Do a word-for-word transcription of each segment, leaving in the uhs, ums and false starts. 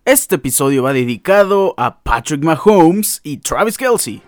Este episodio va dedicado a Patrick Mahomes y Travis Kelce.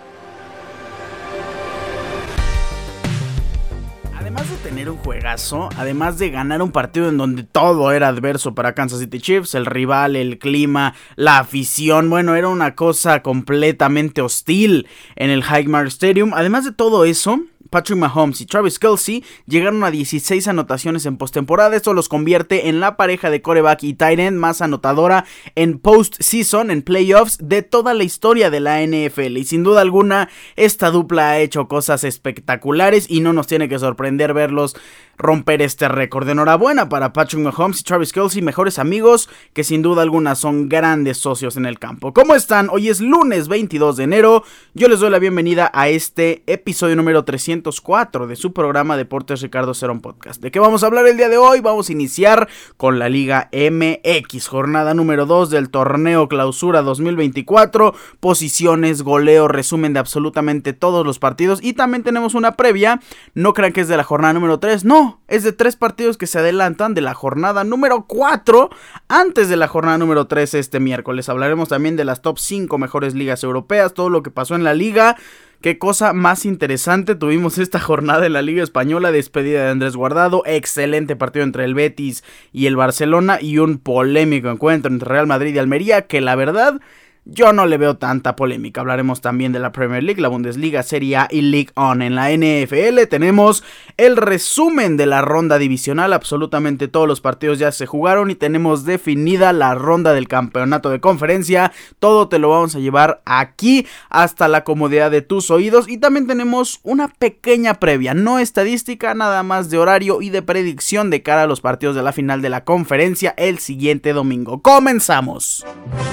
Además de tener un juegazo, además de ganar un partido en donde todo era adverso para Kansas City Chiefs, el rival, el clima, la afición, bueno, era una cosa completamente hostil en el Highmark Stadium. Además de todo eso, Patrick Mahomes y Travis Kelce llegaron a dieciséis anotaciones en postemporada. Esto los convierte en la pareja de quarterback y tight end más anotadora en postseason, en playoffs, de toda la historia de la N F L. Y sin duda alguna, esta dupla ha hecho cosas espectaculares y no nos tiene que sorprender verlos romper este récord. Enhorabuena para Patrick Mahomes y Travis Kelce, mejores amigos que sin duda alguna son grandes socios en el campo. ¿Cómo están? Hoy es lunes veintidós de enero. Yo les doy la bienvenida a este episodio número trescientos cuatro de su programa Deportes Ricardo Cerón Podcast. ¿De qué vamos a hablar el día de hoy? Vamos a iniciar con la Liga M X, jornada número dos del torneo Clausura dos mil veinticuatro, posiciones, goleo, resumen de absolutamente todos los partidos y también tenemos una previa. No crean que es de la jornada número tres, no, es de tres partidos que se adelantan de la jornada número cuatro antes de la jornada número tres este miércoles. Hablaremos también de las top cinco mejores ligas europeas, todo lo que pasó en la liga. Qué cosa más interesante tuvimos esta jornada en la Liga Española, despedida de Andrés Guardado, excelente partido entre el Betis y el Barcelona y un polémico encuentro entre Real Madrid y Almería que la verdad yo no le veo tanta polémica. Hablaremos también de la Premier League, la Bundesliga, Serie A y League One. En la N F L tenemos el resumen de la ronda divisional, absolutamente todos los partidos ya se jugaron y tenemos definida la ronda del campeonato de conferencia. Todo te lo vamos a llevar aquí hasta la comodidad de tus oídos y también tenemos una pequeña previa, no estadística, nada más de horario y de predicción de cara a los partidos de la final de la conferencia el siguiente domingo. ¡Comenzamos!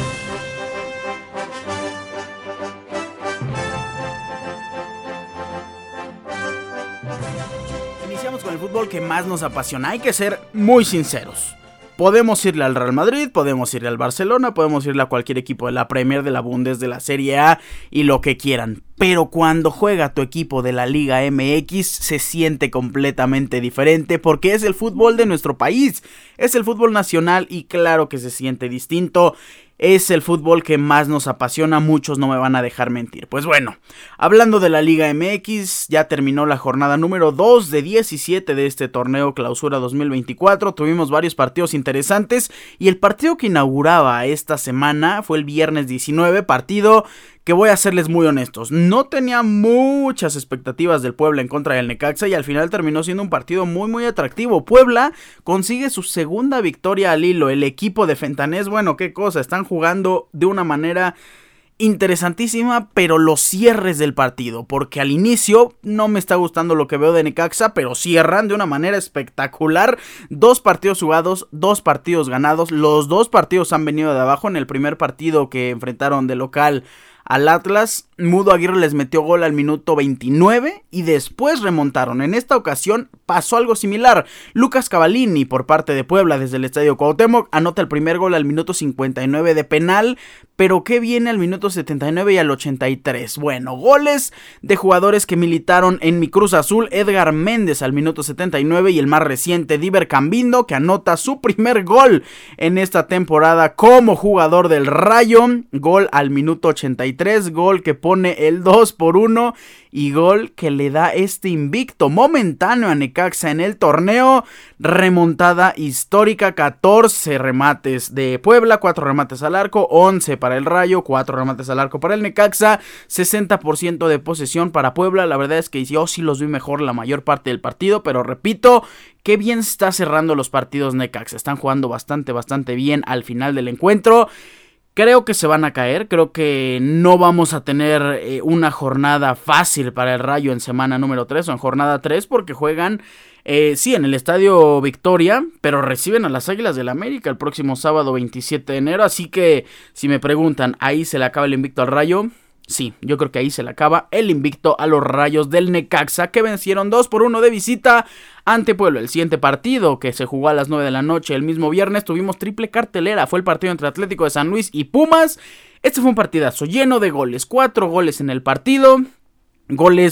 Con el fútbol que más nos apasiona. Hay que ser muy sinceros. Podemos irle al Real Madrid, podemos irle al Barcelona, podemos irle a cualquier equipo de la Premier, de la Bundes, de la Serie A y lo que quieran. Pero cuando juega tu equipo de la Liga M X se siente completamente diferente porque es el fútbol de nuestro país, es el fútbol nacional y claro que se siente distinto. Es el fútbol que más nos apasiona, muchos no me van a dejar mentir. Pues bueno, hablando de la Liga M X, ya terminó la jornada número dos de diecisiete de este torneo Clausura dos mil veinticuatro. Tuvimos varios partidos interesantes y el partido que inauguraba esta semana fue el viernes diecinueve, partido que voy a serles muy honestos, no tenía muchas expectativas del Puebla en contra del Necaxa y al final terminó siendo un partido muy muy atractivo. Puebla consigue su segunda victoria al hilo, el equipo de Fentanés, bueno, qué cosa, están jugando de una manera interesantísima, pero los cierres del partido, porque al inicio no me está gustando lo que veo de Necaxa, pero cierran de una manera espectacular, dos partidos jugados, dos partidos ganados, los dos partidos han venido de abajo. En el primer partido que enfrentaron de local al Atlas, Mudo Aguirre les metió gol al minuto veintinueve y después remontaron. En esta ocasión pasó algo similar. Lucas Cavallini por parte de Puebla desde el Estadio Cuauhtémoc anota el primer gol al minuto cincuenta y nueve de penal, pero que viene al minuto setenta y nueve y al ochenta y tres. Bueno, goles de jugadores que militaron en mi Cruz Azul: Edgar Méndez al minuto setenta y nueve y el más reciente Diver Cambindo, que anota su primer gol en esta temporada como jugador del Rayo, gol al minuto ochenta y tres, gol que pone el dos por uno y gol que le da este invicto momentáneo a Necaxa en el torneo. Remontada histórica, catorce remates de Puebla, cuatro remates al arco, once para el Rayo, cuatro remates al arco para el Necaxa, sesenta por ciento de posesión para Puebla. La verdad es que yo sí los vi mejor la mayor parte del partido, pero repito, qué bien está cerrando los partidos Necaxa, están jugando bastante, bastante bien al final del encuentro. Creo que se van a caer, creo que no vamos a tener eh, una jornada fácil para el Rayo en semana número tres o en jornada tres porque juegan, eh, sí, en el Estadio Victoria, pero reciben a las Águilas del América el próximo sábado veintisiete de enero, así que si me preguntan, ¿ahí se le acaba el invicto al Rayo? Sí, yo creo que ahí se le acaba el invicto a los Rayos del Necaxa, que vencieron dos por uno de visita ante Puebla. El siguiente partido, que se jugó a las nueve de la noche el mismo viernes, tuvimos triple cartelera. Fue el partido entre Atlético de San Luis y Pumas. Este fue un partidazo lleno de goles, cuatro goles en el partido, goles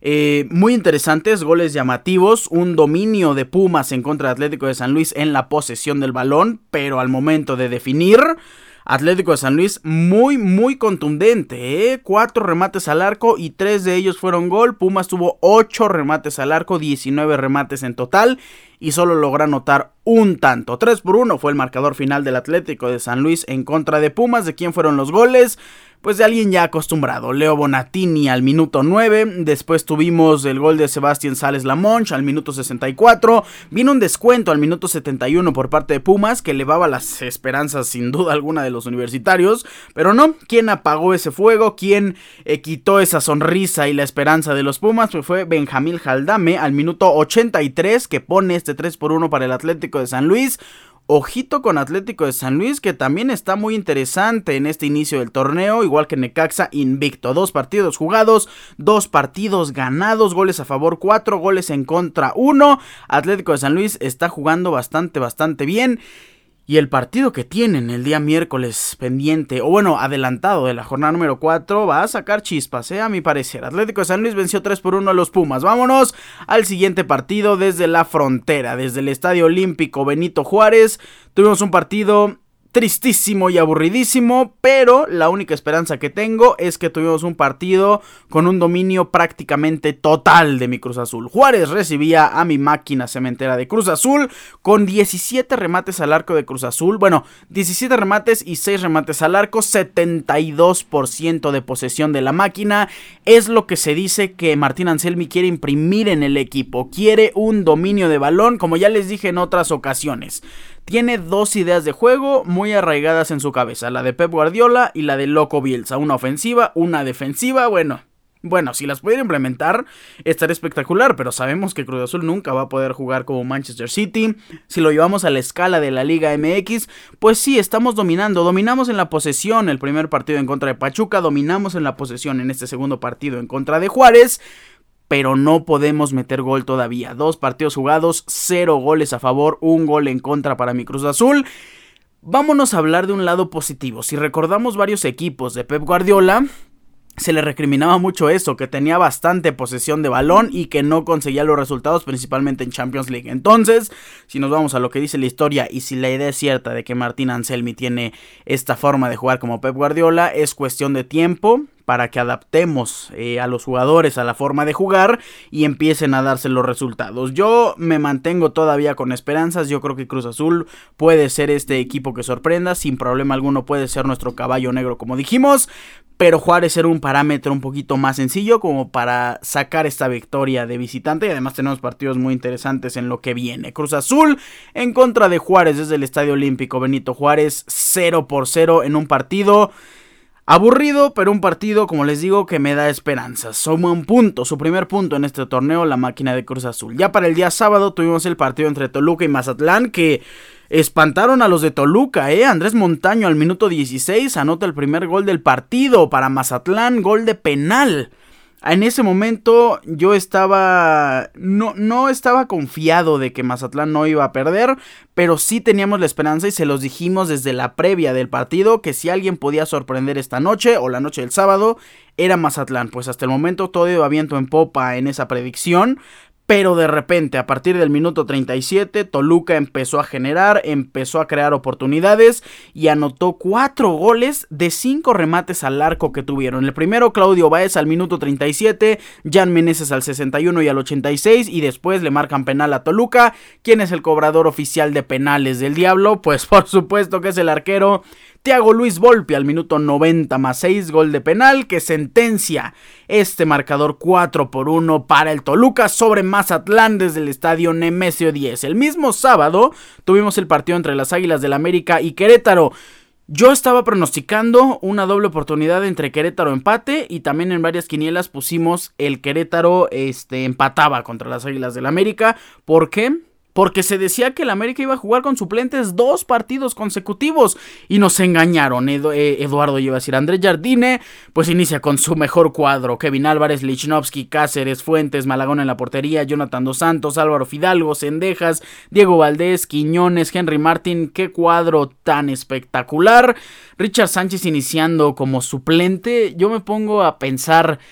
Eh, muy interesantes, goles llamativos, un dominio de Pumas en contra de Atlético de San Luis en la posesión del balón, pero al momento de definir, Atlético de San Luis muy muy contundente, ¿eh? Cuatro remates al arco y tres de ellos fueron gol. Pumas tuvo ocho remates al arco, diecinueve remates en total y solo logró anotar un tanto. tres por uno fue el marcador final del Atlético de San Luis en contra de Pumas. ¿De quién fueron los goles? Pues de alguien ya acostumbrado, Leo Bonatini al minuto nueve, después tuvimos el gol de Sebastián Sales Lamonch al minuto sesenta y cuatro, vino un descuento al minuto setenta y uno por parte de Pumas que elevaba las esperanzas sin duda alguna de los universitarios, pero no, ¿quién apagó ese fuego? ¿Quién eh, quitó esa sonrisa y la esperanza de los Pumas? Pues fue Benjamín Jaldame al minuto ochenta y tres que pone este tres por uno para el Atlético de San Luis. Ojito con Atlético de San Luis, que también está muy interesante en este inicio del torneo, igual que Necaxa, invicto. Dos partidos jugados, dos partidos ganados, goles a favor cuatro, goles en contra uno. Atlético de San Luis está jugando bastante, bastante bien. Y el partido que tienen el día miércoles pendiente, o bueno, adelantado de la jornada número cuatro, va a sacar chispas, eh, a mi parecer. Atlético de San Luis venció tres por uno a los Pumas. Vámonos al siguiente partido desde la frontera, desde el Estadio Olímpico Benito Juárez. Tuvimos un partido tristísimo y aburridísimo, pero la única esperanza que tengo es que tuvimos un partido con un dominio prácticamente total de mi Cruz Azul. Juárez recibía a mi máquina cementera de Cruz Azul con diecisiete remates al arco de Cruz Azul, bueno, diecisiete remates y seis remates al arco, setenta y dos por ciento de posesión de la máquina, es lo que se dice que Martín Anselmi quiere imprimir en el equipo, quiere un dominio de balón, como ya les dije en otras ocasiones. Tiene dos ideas de juego muy arraigadas en su cabeza, la de Pep Guardiola y la de Loco Bielsa, una ofensiva, una defensiva, bueno, bueno, si las pudiera implementar estaría espectacular, pero sabemos que Cruz Azul nunca va a poder jugar como Manchester City. Si lo llevamos a la escala de la Liga M X, pues sí, estamos dominando, dominamos en la posesión el primer partido en contra de Pachuca, dominamos en la posesión en este segundo partido en contra de Juárez, pero no podemos meter gol todavía. Dos partidos jugados, cero goles a favor, un gol en contra para mi Cruz Azul. Vámonos a hablar de un lado positivo. Si recordamos varios equipos de Pep Guardiola, se le recriminaba mucho eso, que tenía bastante posesión de balón y que no conseguía los resultados, principalmente en Champions League. Entonces, si nos vamos a lo que dice la historia y si la idea es cierta de que Martín Anselmi tiene esta forma de jugar como Pep Guardiola, es cuestión de tiempo para que adaptemos eh, a los jugadores a la forma de jugar y empiecen a darse los resultados. Yo me mantengo todavía con esperanzas, yo creo que Cruz Azul puede ser este equipo que sorprenda, sin problema alguno puede ser nuestro caballo negro como dijimos, pero Juárez era un parámetro un poquito más sencillo como para sacar esta victoria de visitante y además tenemos partidos muy interesantes en lo que viene. Cruz Azul en contra de Juárez desde el Estadio Olímpico Benito Juárez, cero por cero en un partido aburrido, pero un partido, como les digo, que me da esperanzas. Suma un punto, su primer punto en este torneo, la máquina de Cruz Azul. Ya para el día sábado tuvimos el partido entre Toluca y Mazatlán, que espantaron a los de Toluca, ¿eh? Andrés Montaño al minuto dieciséis anota el primer gol del partido para Mazatlán, gol de penal. En ese momento yo estaba, no, no estaba confiado de que Mazatlán no iba a perder, pero sí teníamos la esperanza y se los dijimos desde la previa del partido que si alguien podía sorprender esta noche o la noche del sábado era Mazatlán. Pues hasta el momento todo iba viento en popa en esa predicción. Pero de repente, a partir del minuto treinta y siete, Toluca empezó a generar, empezó a crear oportunidades y anotó cuatro goles de cinco remates al arco que tuvieron. El primero, Claudio Baez al minuto treinta y siete, Jan Meneses al sesenta y uno y al ochenta y seis, y después le marcan penal a Toluca. ¿Quién es el cobrador oficial de penales del Diablo? Pues por supuesto que es el arquero Thiago Luis Volpi al minuto noventa más seis, gol de penal que sentencia este marcador cuatro por uno para el Toluca sobre Mazatlán desde el estadio Nemesio diez. El mismo sábado tuvimos el partido entre las Águilas del América y Querétaro. Yo estaba pronosticando una doble oportunidad entre Querétaro empate y también en varias quinielas pusimos el Querétaro este, empataba contra las Águilas del América. ¿Por qué? Porque se decía que el América iba a jugar con suplentes dos partidos consecutivos y nos engañaron. Edu- eh, Eduardo iba a decir, Andrés Jardine, pues inicia con su mejor cuadro. Kevin Álvarez, Lichnowsky, Cáceres, Fuentes, Malagón en la portería, Jonathan Dos Santos, Álvaro Fidalgo, Cendejas, Diego Valdés, Quiñones, Henry Martin. Qué cuadro tan espectacular. Richard Sánchez iniciando como suplente. Yo me pongo a pensar,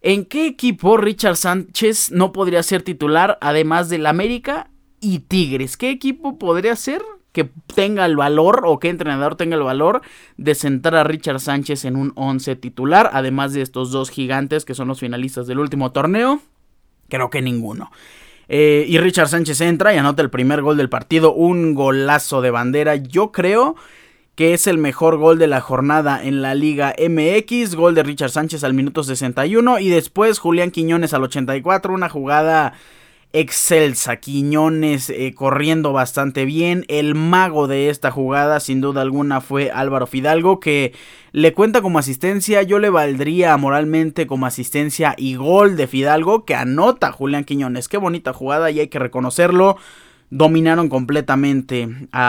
¿En qué equipo Richard Sánchez no podría ser titular además del América y Tigres? ¿Qué equipo podría ser que tenga el valor o qué entrenador tenga el valor de sentar a Richard Sánchez en un once titular, además de estos dos gigantes que son los finalistas del último torneo? Creo que ninguno. Eh, y Richard Sánchez entra y anota el primer gol del partido, un golazo de bandera. Yo creo que es el mejor gol de la jornada en la Liga M X, gol de Richard Sánchez al minuto sesenta y uno y después Julián Quiñones al ochenta y cuatro, una jugada excelsa. Quiñones eh, corriendo bastante bien. El mago de esta jugada sin duda alguna fue Álvaro Fidalgo, que le cuenta como asistencia. Yo le valdría moralmente como asistencia y gol de Fidalgo, que anota Julián Quiñones. Qué bonita jugada y hay que reconocerlo. Dominaron completamente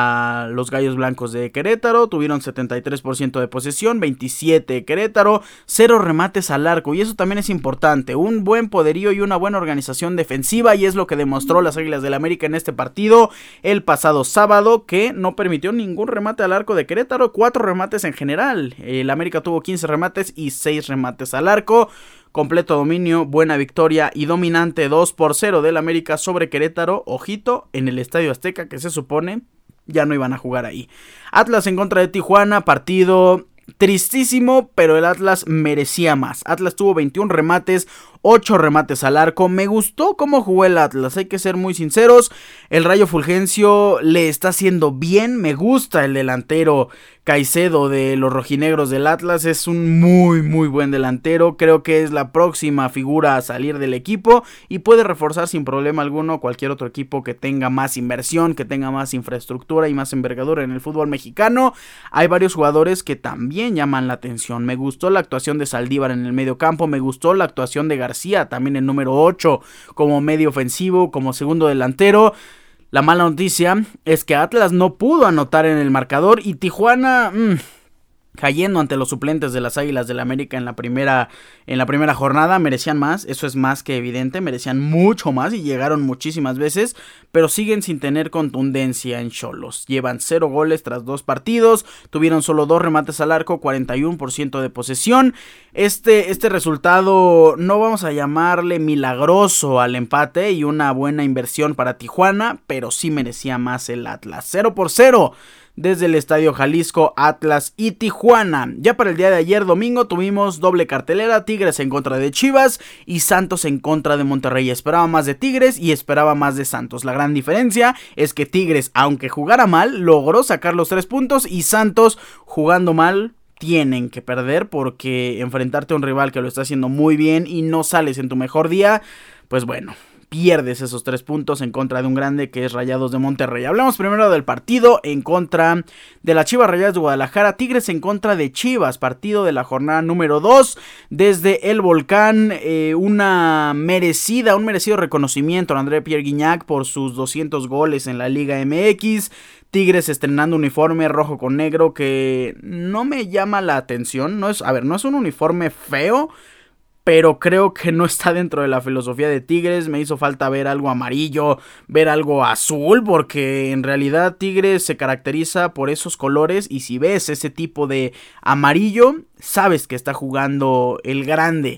a los Gallos Blancos de Querétaro, tuvieron setenta y tres por ciento de posesión, veintisiete Querétaro, cero remates al arco, y eso también es importante, un buen poderío y una buena organización defensiva, y es lo que demostró las Águilas del América en este partido el pasado sábado, que no permitió ningún remate al arco de Querétaro, cuatro remates en general. El América tuvo quince remates y seis remates al arco. Completo dominio, buena victoria y dominante dos por cero del América sobre Querétaro. Ojito, en el Estadio Azteca, que se supone ya no iban a jugar ahí. Atlas en contra de Tijuana, partido tristísimo, pero el Atlas merecía más. Atlas tuvo veintiún remates, ocho remates al arco. Me gustó cómo jugó el Atlas, hay que ser muy sinceros. El Rayo Fulgencio le está haciendo bien. Me gusta el delantero Caicedo de los rojinegros del Atlas. Es un muy muy buen delantero. Creo que es la próxima figura a salir del equipo y puede reforzar sin problema alguno cualquier otro equipo que tenga más inversión, que tenga más infraestructura y más envergadura en el fútbol mexicano. Hay varios jugadores que también llaman la atención. Me gustó la actuación de Saldívar en el medio campo. Me gustó la actuación de García, también el número ocho, como medio ofensivo, como segundo delantero. La mala noticia es que Atlas no pudo anotar en el marcador y Tijuana mmm, cayendo ante los suplentes de las Águilas del América en la primera en la primera jornada. Merecían más, eso es más que evidente, merecían mucho más y llegaron muchísimas veces, pero siguen sin tener contundencia en Xolos. Llevan cero goles tras dos partidos, tuvieron solo dos remates al arco, cuarenta y uno por ciento de posesión. Este, este resultado no vamos a llamarle milagroso al empate y una buena inversión para Tijuana, pero sí merecía más el Atlas. cero por cero. Desde el Estadio Jalisco, Atlas y Tijuana. Ya para el día de ayer domingo tuvimos doble cartelera, Tigres en contra de Chivas y Santos en contra de Monterrey. Esperaba más de Tigres y esperaba más de Santos. La gran diferencia es que Tigres, aunque jugara mal, logró sacar los tres puntos y Santos, jugando mal, tienen que perder, porque enfrentarte a un rival que lo está haciendo muy bien y no sales en tu mejor día, pues bueno, pierdes esos tres puntos en contra de un grande que es Rayados de Monterrey. Hablamos primero del partido en contra de las Chivas Rayadas de Guadalajara. Tigres en contra de Chivas, partido de la jornada número dos desde el Volcán. Eh, una merecida, un merecido reconocimiento a André Pierre Guignac por sus doscientos goles en la Liga M X. Tigres estrenando uniforme rojo con negro que no me llama la atención. No es, a ver, no es un uniforme feo, pero creo que no está dentro de la filosofía de Tigres. Me hizo falta ver algo amarillo, ver algo azul, porque en realidad Tigres se caracteriza por esos colores, y si ves ese tipo de amarillo, sabes que está jugando el grande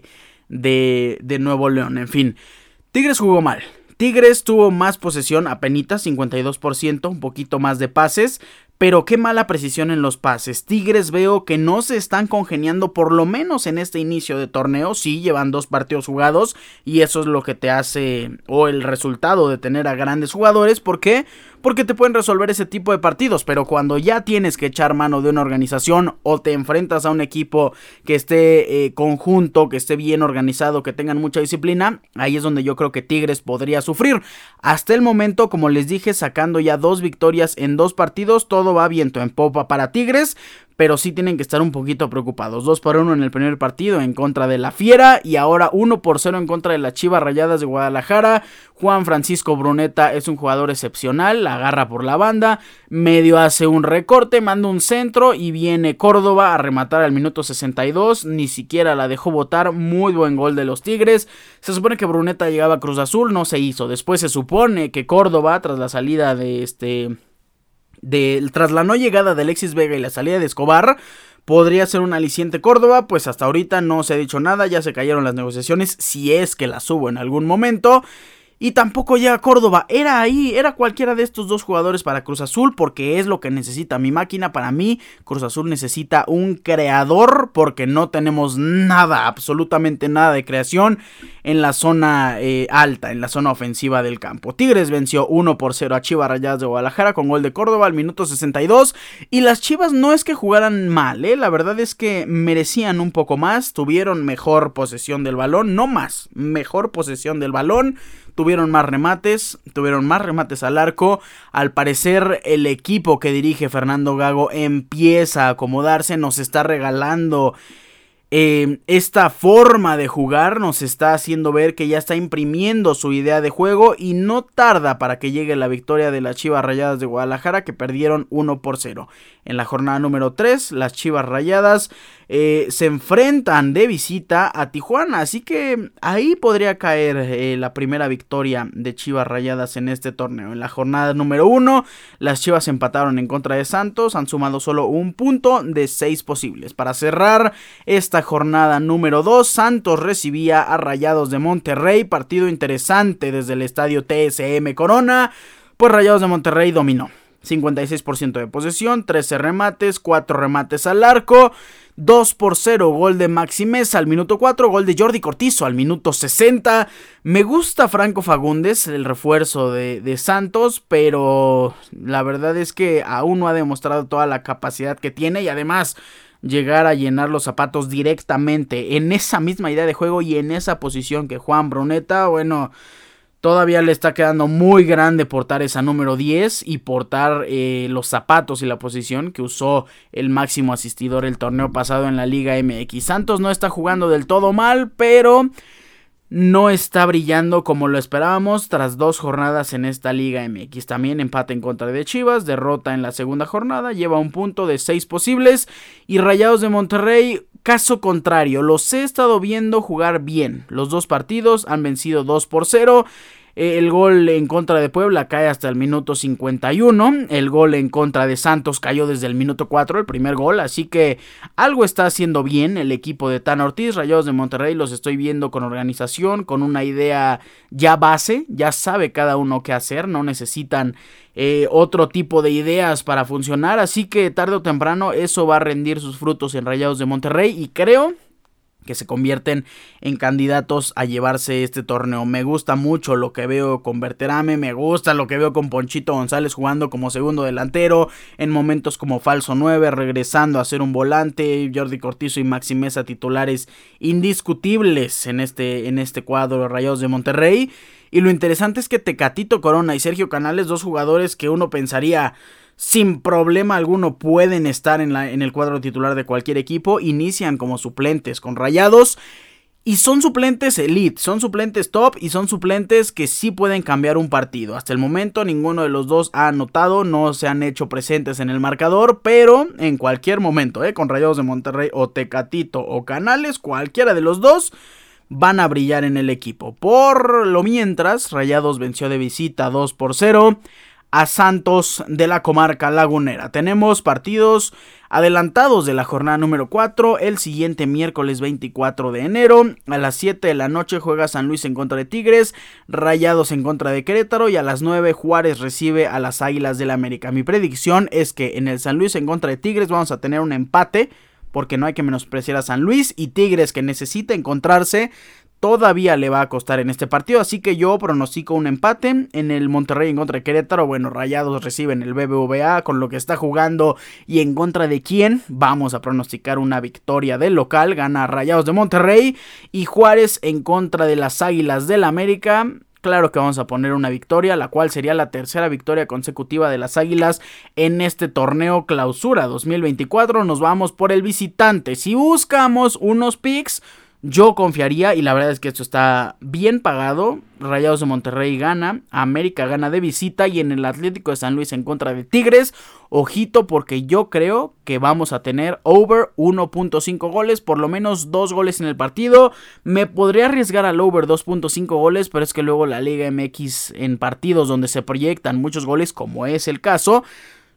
de, de Nuevo León. En fin, Tigres jugó mal. Tigres tuvo más posesión, apenitas, cincuenta y dos por ciento, un poquito más de pases, pero qué mala precisión en los pases. Tigres veo que no se están congeniando, por lo menos en este inicio de torneo. Sí, llevan dos partidos jugados y eso es lo que te hace, o el resultado de tener a grandes jugadores. ¿Por qué? Porque te pueden resolver ese tipo de partidos, pero cuando ya tienes que echar mano de una organización o te enfrentas a un equipo que esté eh, conjunto, que esté bien organizado, que tengan mucha disciplina, ahí es donde yo creo que Tigres podría sufrir. Hasta el momento, como les dije, sacando ya dos victorias en dos partidos, todo va viento en popa para Tigres, pero sí tienen que estar un poquito preocupados. dos por uno en el primer partido en contra de la Fiera y ahora uno por cero en contra de las Chivas Rayadas de Guadalajara. Juan Francisco Bruneta es un jugador excepcional, la agarra por la banda, medio hace un recorte, manda un centro y viene Córdoba a rematar al minuto sesenta y dos, ni siquiera la dejó botar. Muy buen gol de los Tigres. Se supone que Bruneta llegaba a Cruz Azul, no se hizo. Después se supone que Córdoba, tras la salida de este... De, tras la no llegada de Alexis Vega y la salida de Escobar, ¿Podría ser un aliciente Córdoba? Pues hasta ahorita no se ha dicho nada, ya se cayeron las negociaciones, si es que las hubo en algún momento. Y tampoco llega Córdoba, era ahí, era cualquiera de estos dos jugadores para Cruz Azul, porque es lo que necesita mi máquina. Para mí, Cruz Azul necesita un creador, porque no tenemos nada, absolutamente nada de creación en la zona eh, alta, en la zona ofensiva del campo. Tigres venció uno por cero a Chivas Rayadas de Guadalajara con gol de Córdoba al minuto sesenta y dos, y las Chivas no es que jugaran mal, ¿eh? La verdad es que merecían un poco más, tuvieron mejor posesión del balón, no más, mejor posesión del balón. Tuvieron más remates, tuvieron más remates al arco. Al parecer el equipo que dirige Fernando Gago empieza a acomodarse, nos está regalando eh, esta forma de jugar, nos está haciendo ver que ya está imprimiendo su idea de juego y no tarda para que llegue la victoria de las Chivas Rayadas de Guadalajara, que perdieron uno por cero. En la jornada número tres, las Chivas Rayadas eh, se enfrentan de visita a Tijuana, así que ahí podría caer eh, la primera victoria de Chivas Rayadas en este torneo. En la jornada número uno, las Chivas empataron en contra de Santos, han sumado solo un punto de seis posibles. Para cerrar esta jornada número dos, Santos recibía a Rayados de Monterrey, partido interesante desde el estadio T S M Corona, pues Rayados de Monterrey dominó. cincuenta y seis por ciento de posesión, trece remates, cuatro remates al arco, dos por cero, gol de Maxi Meza al minuto cuatro, gol de Jordi Cortizo al minuto sesenta. Me gusta Franco Fagundes, el refuerzo de, de Santos, pero la verdad es que aún no ha demostrado toda la capacidad que tiene, y además llegar a llenar los zapatos directamente en esa misma idea de juego y en esa posición que Juan Bruneta, bueno, todavía le está quedando muy grande portar esa número diez y portar eh, los zapatos y la posición que usó el máximo asistidor el torneo pasado en la Liga M X. Santos no está jugando del todo mal, pero no está brillando como lo esperábamos tras dos jornadas en esta Liga M X. También empate en contra de Chivas, derrota en la segunda jornada, lleva un punto de seis posibles. Y Rayados de Monterrey, caso contrario, los he estado viendo jugar bien. Los dos partidos han vencido dos por cero. El gol en contra de Puebla cae hasta el minuto cincuenta y uno. El gol en contra de Santos cayó desde el minuto cuatro, el primer gol. Así que algo está haciendo bien el equipo de Tano Ortiz. Rayados de Monterrey los estoy viendo con organización, con una idea ya base. Ya sabe cada uno qué hacer. No necesitan eh, otro tipo de ideas para funcionar. Así que tarde o temprano eso va a rendir sus frutos en Rayados de Monterrey. Y creo que se convierten en candidatos a llevarse este torneo. Me gusta mucho lo que veo con Berterame, me gusta lo que veo con Ponchito González jugando como segundo delantero, en momentos como falso nueve, regresando a ser un volante, Jordi Cortizo y Maxi Meza titulares indiscutibles en este, en este cuadro de Rayados de Monterrey. Y lo interesante es que Tecatito Corona y Sergio Canales, dos jugadores que uno pensaría sin problema alguno pueden estar en, la, en el cuadro titular de cualquier equipo, inician como suplentes con Rayados. Y son suplentes elite, son suplentes top y son suplentes que sí pueden cambiar un partido. Hasta el momento ninguno de los dos ha anotado, no se han hecho presentes en el marcador, pero en cualquier momento, ¿eh? con Rayados de Monterrey o Tecatito o Canales, cualquiera de los dos van a brillar en el equipo. Por lo mientras, Rayados venció de visita dos por cero a Santos de la comarca lagunera. Tenemos partidos adelantados de la jornada número cuatro. El siguiente miércoles veinticuatro de enero a las siete de la noche juega San Luis en contra de Tigres, Rayados en contra de Querétaro, y a las nueve Juárez recibe a las Águilas del América. Mi predicción es que en el San Luis en contra de Tigres vamos a tener un empate, porque no hay que menospreciar a San Luis, y Tigres, que necesita encontrarse, todavía le va a costar en este partido, así que yo pronostico un empate. En el Monterrey en contra de Querétaro, bueno, Rayados reciben el B B V A con lo que está jugando y en contra de quién, vamos a pronosticar una victoria del local, gana Rayados de Monterrey. Y Juárez en contra de las Águilas del América, claro que vamos a poner una victoria, la cual sería la tercera victoria consecutiva de las Águilas en este torneo Clausura dos mil veinticuatro. Nos vamos por el visitante. Si buscamos unos picks, yo confiaría, y la verdad es que esto está bien pagado. Rayados de Monterrey gana, América gana de visita, y en el Atlético de San Luis en contra de Tigres, ojito, porque yo creo que vamos a tener over uno punto cinco goles, por lo menos dos goles en el partido. Me podría arriesgar al over dos punto cinco goles, pero es que luego la Liga M X, en partidos donde se proyectan muchos goles, como es el caso,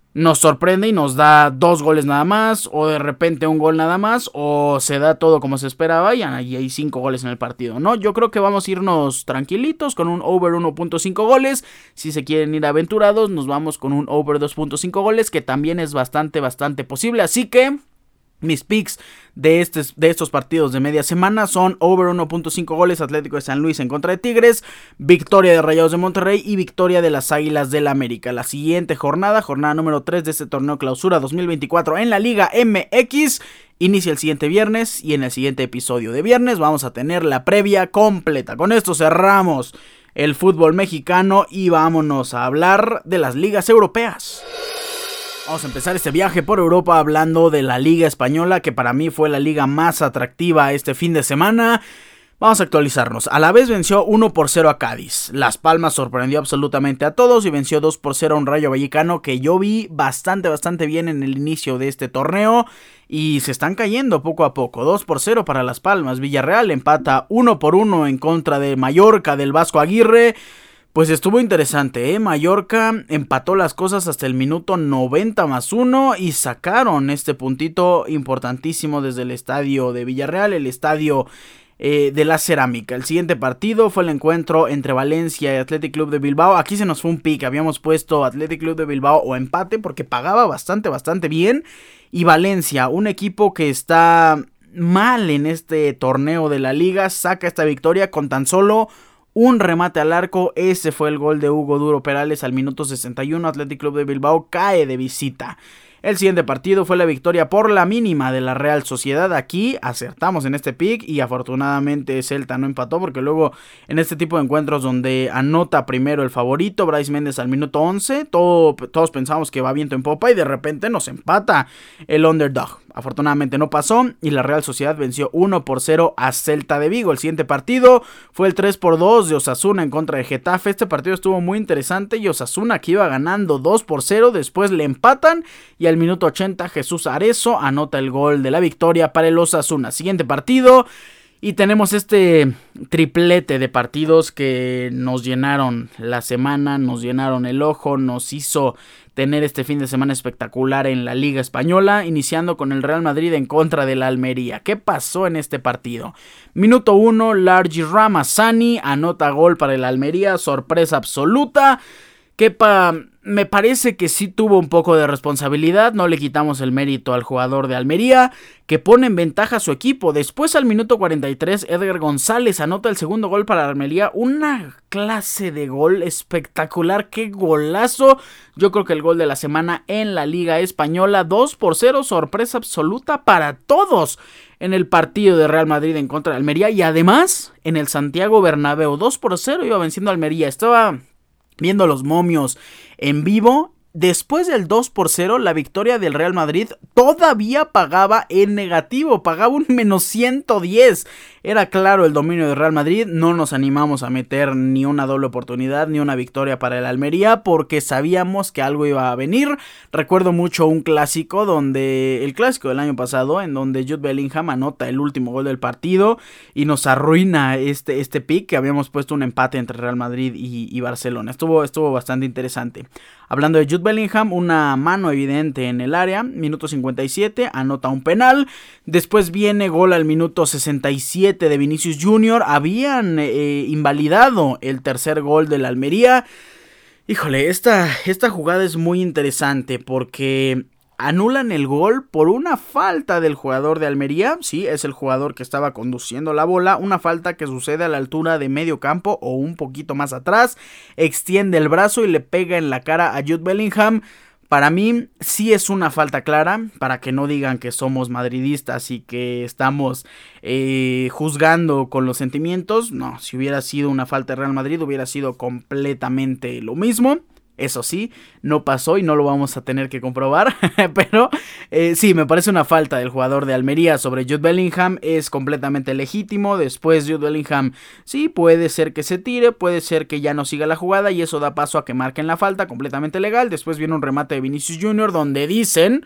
nos sorprende y nos da dos goles nada más, o de repente un gol nada más, o se da todo como se esperaba y ahí hay cinco goles en el partido, ¿no? Yo creo que vamos a irnos tranquilitos con un over uno punto cinco goles. Si se quieren ir aventurados, nos vamos con un over dos punto cinco goles, que también es bastante, bastante posible. Así que mis picks de, este, de estos partidos de media semana son over uno punto cinco goles, Atlético de San Luis en contra de Tigres, victoria de Rayados de Monterrey y victoria de las Águilas del América. La siguiente jornada, jornada número tres de este torneo clausura dos mil veinticuatro en la Liga M X, inicia el siguiente viernes y en el siguiente episodio de viernes vamos a tener la previa completa. Con esto cerramos el fútbol mexicano y vámonos a hablar de las ligas europeas. Vamos a empezar este viaje por Europa hablando de la Liga Española, que para mí fue la liga más atractiva este fin de semana. Vamos a actualizarnos. Alavés venció uno por cero a Cádiz. Las Palmas sorprendió absolutamente a todos y venció dos por cero a un Rayo Vallecano que yo vi bastante, bastante bien en el inicio de este torneo. Y se están cayendo poco a poco. dos por cero para Las Palmas. Villarreal empata uno por uno en contra de Mallorca del Vasco Aguirre. Pues estuvo interesante, ¿eh? Mallorca empató las cosas hasta el minuto noventa más uno y sacaron este puntito importantísimo desde el estadio de Villarreal, el estadio eh, de la Cerámica. El siguiente partido fue el encuentro entre Valencia y Athletic Club de Bilbao. Aquí se nos fue un pick, habíamos puesto Athletic Club de Bilbao o empate porque pagaba bastante, bastante bien. Y Valencia, un equipo que está mal en este torneo de la liga, saca esta victoria con tan solo un remate al arco. Ese fue el gol de Hugo Duro Perales al minuto sesenta y uno. Athletic Club de Bilbao cae de visita. El siguiente partido fue la victoria por la mínima de la Real Sociedad. Aquí acertamos en este pick y afortunadamente Celta no empató, porque luego en este tipo de encuentros donde anota primero el favorito, Brais Méndez al minuto once, todo, todos pensamos que va viento en popa y de repente nos empata el underdog. Afortunadamente no pasó y la Real Sociedad venció uno por cero a Celta de Vigo. El siguiente partido fue el tres por dos de Osasuna en contra de Getafe. Este partido estuvo muy interesante y Osasuna, que iba ganando dos por cero, después le empatan y al minuto ochenta Jesús Arezo anota el gol de la victoria para el Osasuna. Siguiente partido y tenemos este triplete de partidos que nos llenaron la semana, nos llenaron el ojo, nos hizo tener este fin de semana espectacular en la Liga Española, iniciando con el Real Madrid en contra de la Almería. ¿Qué pasó en este partido? Minuto uno, Largi Ramazani anota gol para el Almería, sorpresa absoluta. Kepa me parece que sí tuvo un poco de responsabilidad, no le quitamos el mérito al jugador de Almería, que pone en ventaja a su equipo. Después al minuto cuarenta y tres, Edgar González anota el segundo gol para Almería, una clase de gol espectacular, qué golazo. Yo creo que el gol de la semana en la Liga Española, dos por cero, sorpresa absoluta para todos en el partido de Real Madrid en contra de Almería, y además en el Santiago Bernabéu, dos por cero iba venciendo a Almería. Estaba viendo los momios en vivo. Después del dos por cero, la victoria del Real Madrid todavía pagaba en negativo, pagaba un menos ciento diez. Era claro el dominio del Real Madrid, no nos animamos a meter ni una doble oportunidad, ni una victoria para el Almería, porque sabíamos que algo iba a venir. Recuerdo mucho un clásico, donde el clásico del año pasado, en donde Jude Bellingham anota el último gol del partido y nos arruina este, este pick, que habíamos puesto un empate entre Real Madrid y, y Barcelona. Estuvo, estuvo bastante interesante. Hablando de Jude Bellingham, una mano evidente en el área, minuto cincuenta y siete, anota un penal. Después viene gol al minuto sesenta y siete de Vinicius Junior Habían eh, invalidado el tercer gol de la Almería. Híjole, esta, esta jugada es muy interesante porque anulan el gol por una falta del jugador de Almería. Sí, es el jugador que estaba conduciendo la bola. Una falta que sucede a la altura de medio campo o un poquito más atrás. Extiende el brazo y le pega en la cara a Jude Bellingham. Para mí sí es una falta clara, para que no digan que somos madridistas y que estamos eh, juzgando con los sentimientos. No, si hubiera sido una falta de Real Madrid hubiera sido completamente lo mismo. Eso sí, no pasó y no lo vamos a tener que comprobar, pero eh, sí, me parece una falta del jugador de Almería sobre Jude Bellingham, es completamente legítimo. Después Jude Bellingham, sí, puede ser que se tire, puede ser que ya no siga la jugada y eso da paso a que marquen la falta, completamente legal. Después viene un remate de Vinicius Junior donde dicen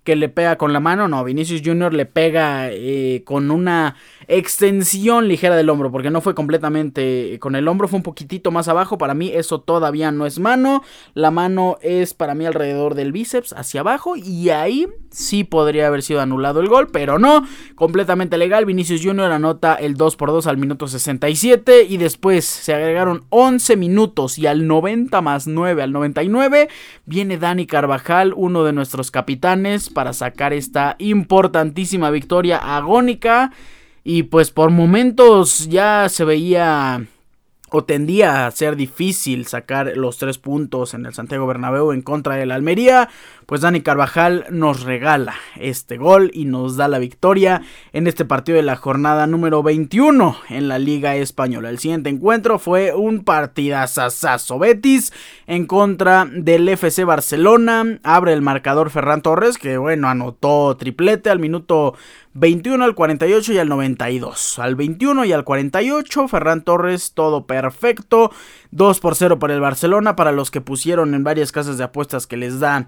que le pega con la mano, no, Vinicius Junior le pega eh, con una extensión ligera del hombro, porque no fue completamente con el hombro, fue un poquitito más abajo. Para mí eso todavía no es mano, la mano es para mí alrededor del bíceps hacia abajo, y ahí sí podría haber sido anulado el gol, pero no, completamente legal. Vinicius Junior anota el dos por dos al minuto sesenta y siete, y después se agregaron once minutos, y al noventa más nueve, al noventa y nueve, viene Dani Carvajal, uno de nuestros capitanes, para sacar esta importantísima victoria agónica. Y pues por momentos ya se veía o tendía a ser difícil sacar los tres puntos en el Santiago Bernabéu en contra del Almería. Pues Dani Carvajal nos regala este gol y nos da la victoria en este partido de la jornada número veintiuno en la Liga Española. El siguiente encuentro fue un partidazazazo. Betis en contra del F C Barcelona. Abre el marcador Ferran Torres, que bueno, anotó triplete al minuto veintiuno, al cuarenta y ocho y al noventa y dos. Al veintiuno y al cuarenta y ocho, Ferran Torres, todo perfecto. dos por cero para el Barcelona. Para los que pusieron en varias casas de apuestas que les da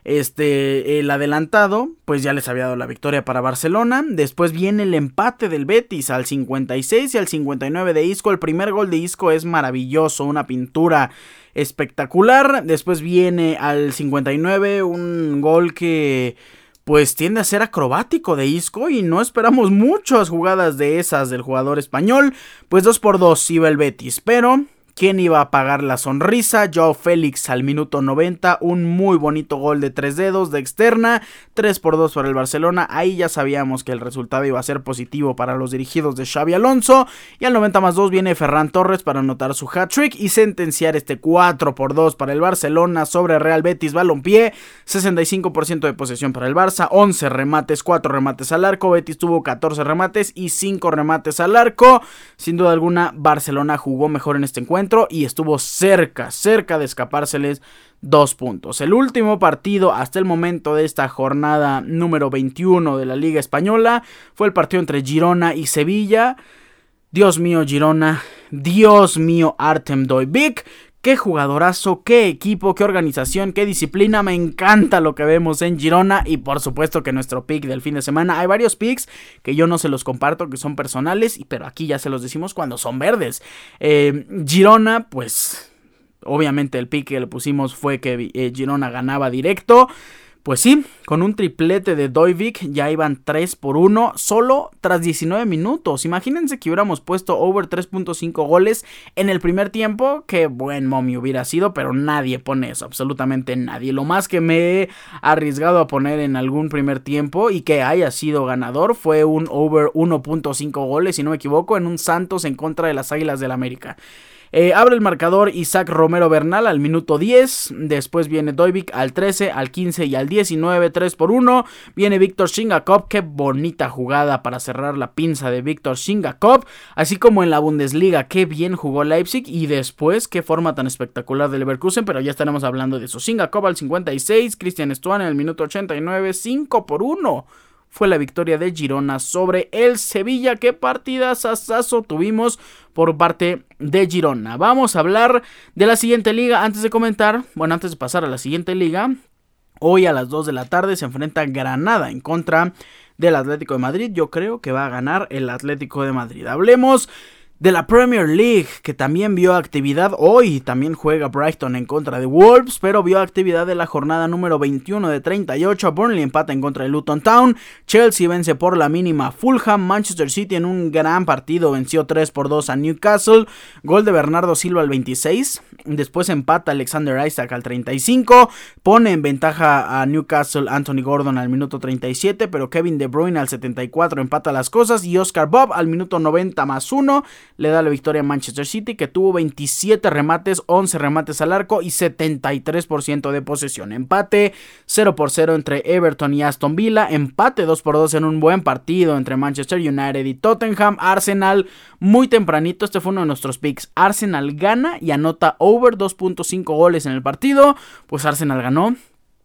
este el adelantado, pues ya les había dado la victoria para Barcelona. Después viene el empate del Betis al cincuenta y seis y al cincuenta y nueve de Isco. El primer gol de Isco es maravilloso, una pintura espectacular. Después viene al cincuenta y nueve un gol que pues tiende a ser acrobático de Isco, y no esperamos muchas jugadas de esas del jugador español. Pues dos por dos iba el Betis, pero ¿quién iba a pagar la sonrisa? Joao Félix al minuto noventa, un muy bonito gol de tres dedos de externa, tres por dos para el Barcelona. Ahí ya sabíamos que el resultado iba a ser positivo para los dirigidos de Xabi Alonso, y al noventa más dos viene Ferran Torres para anotar su hat-trick y sentenciar este cuatro por dos para el Barcelona sobre Real Betis Balompié. Sesenta y cinco por ciento de posesión para el Barça, once remates, cuatro remates al arco. Betis tuvo catorce remates y cinco remates al arco. Sin duda alguna, Barcelona jugó mejor en este encuentro y estuvo cerca, cerca de escapárseles dos puntos. El último partido hasta el momento de esta jornada número veintiuno de la Liga Española fue el partido entre Girona y Sevilla. Dios mío, Girona, Dios mío, Artem Dojbik. Qué jugadorazo, qué equipo, qué organización, qué disciplina. Me encanta lo que vemos en Girona. Y por supuesto que nuestro pick del fin de semana. Hay varios picks que yo no se los comparto, que son personales, pero aquí ya se los decimos cuando son verdes. Eh, Girona, pues obviamente el pick que le pusimos fue que eh, Girona ganaba directo. Pues sí, con un triplete de Dojbik ya iban tres por uno solo tras diecinueve minutos. Imagínense que hubiéramos puesto over tres punto cinco goles en el primer tiempo. Qué buen momio hubiera sido, pero nadie pone eso, absolutamente nadie. Lo más que me he arriesgado a poner en algún primer tiempo y que haya sido ganador fue un over uno punto cinco goles, si no me equivoco, en un Santos en contra de las Águilas del América. Eh, abre el marcador Isaac Romero Bernal al minuto diez, después viene Dojbik al trece, al quince y al diecinueve, tres por uno, viene Víctor Shingakov, qué bonita jugada para cerrar la pinza de Víctor Shingakov, así como en la Bundesliga, qué bien jugó Leipzig, y después qué forma tan espectacular de Leverkusen, pero ya estaremos hablando de eso. Shingakov al cincuenta y seis, Christian Stuan en el minuto ochenta y nueve, cinco por uno. Fue la victoria de Girona sobre el Sevilla. Qué partidazazazo tuvimos por parte de Girona. Vamos a hablar de la siguiente liga. Antes de comentar, bueno, antes de pasar a la siguiente liga, hoy a las dos de la tarde se enfrenta Granada en contra del Atlético de Madrid. Yo creo que va a ganar el Atlético de Madrid. Hablemos de la Premier League, que también vio actividad hoy. También juega Brighton en contra de Wolves, pero vio actividad de la jornada número veintiuno de treinta y ocho. Burnley empata en contra de Luton Town, Chelsea vence por la mínima Fulham, Manchester City en un gran partido venció tres por dos a Newcastle, gol de Bernardo Silva al veintiséis, después empata Alexander Isak al treinta y cinco, pone en ventaja a Newcastle Anthony Gordon al minuto treinta y siete, pero Kevin De Bruyne al setenta y cuatro empata las cosas, y Oscar Bob al minuto noventa más uno le da la victoria a Manchester City, que tuvo veintisiete remates, once remates al arco y setenta y tres por ciento de posesión. Empate cero por cero entre Everton y Aston Villa, empate dos por dos en un buen partido entre Manchester United y Tottenham. Arsenal muy tempranito, este fue uno de nuestros picks, Arsenal gana y anota over dos punto cinco goles en el partido, pues Arsenal ganó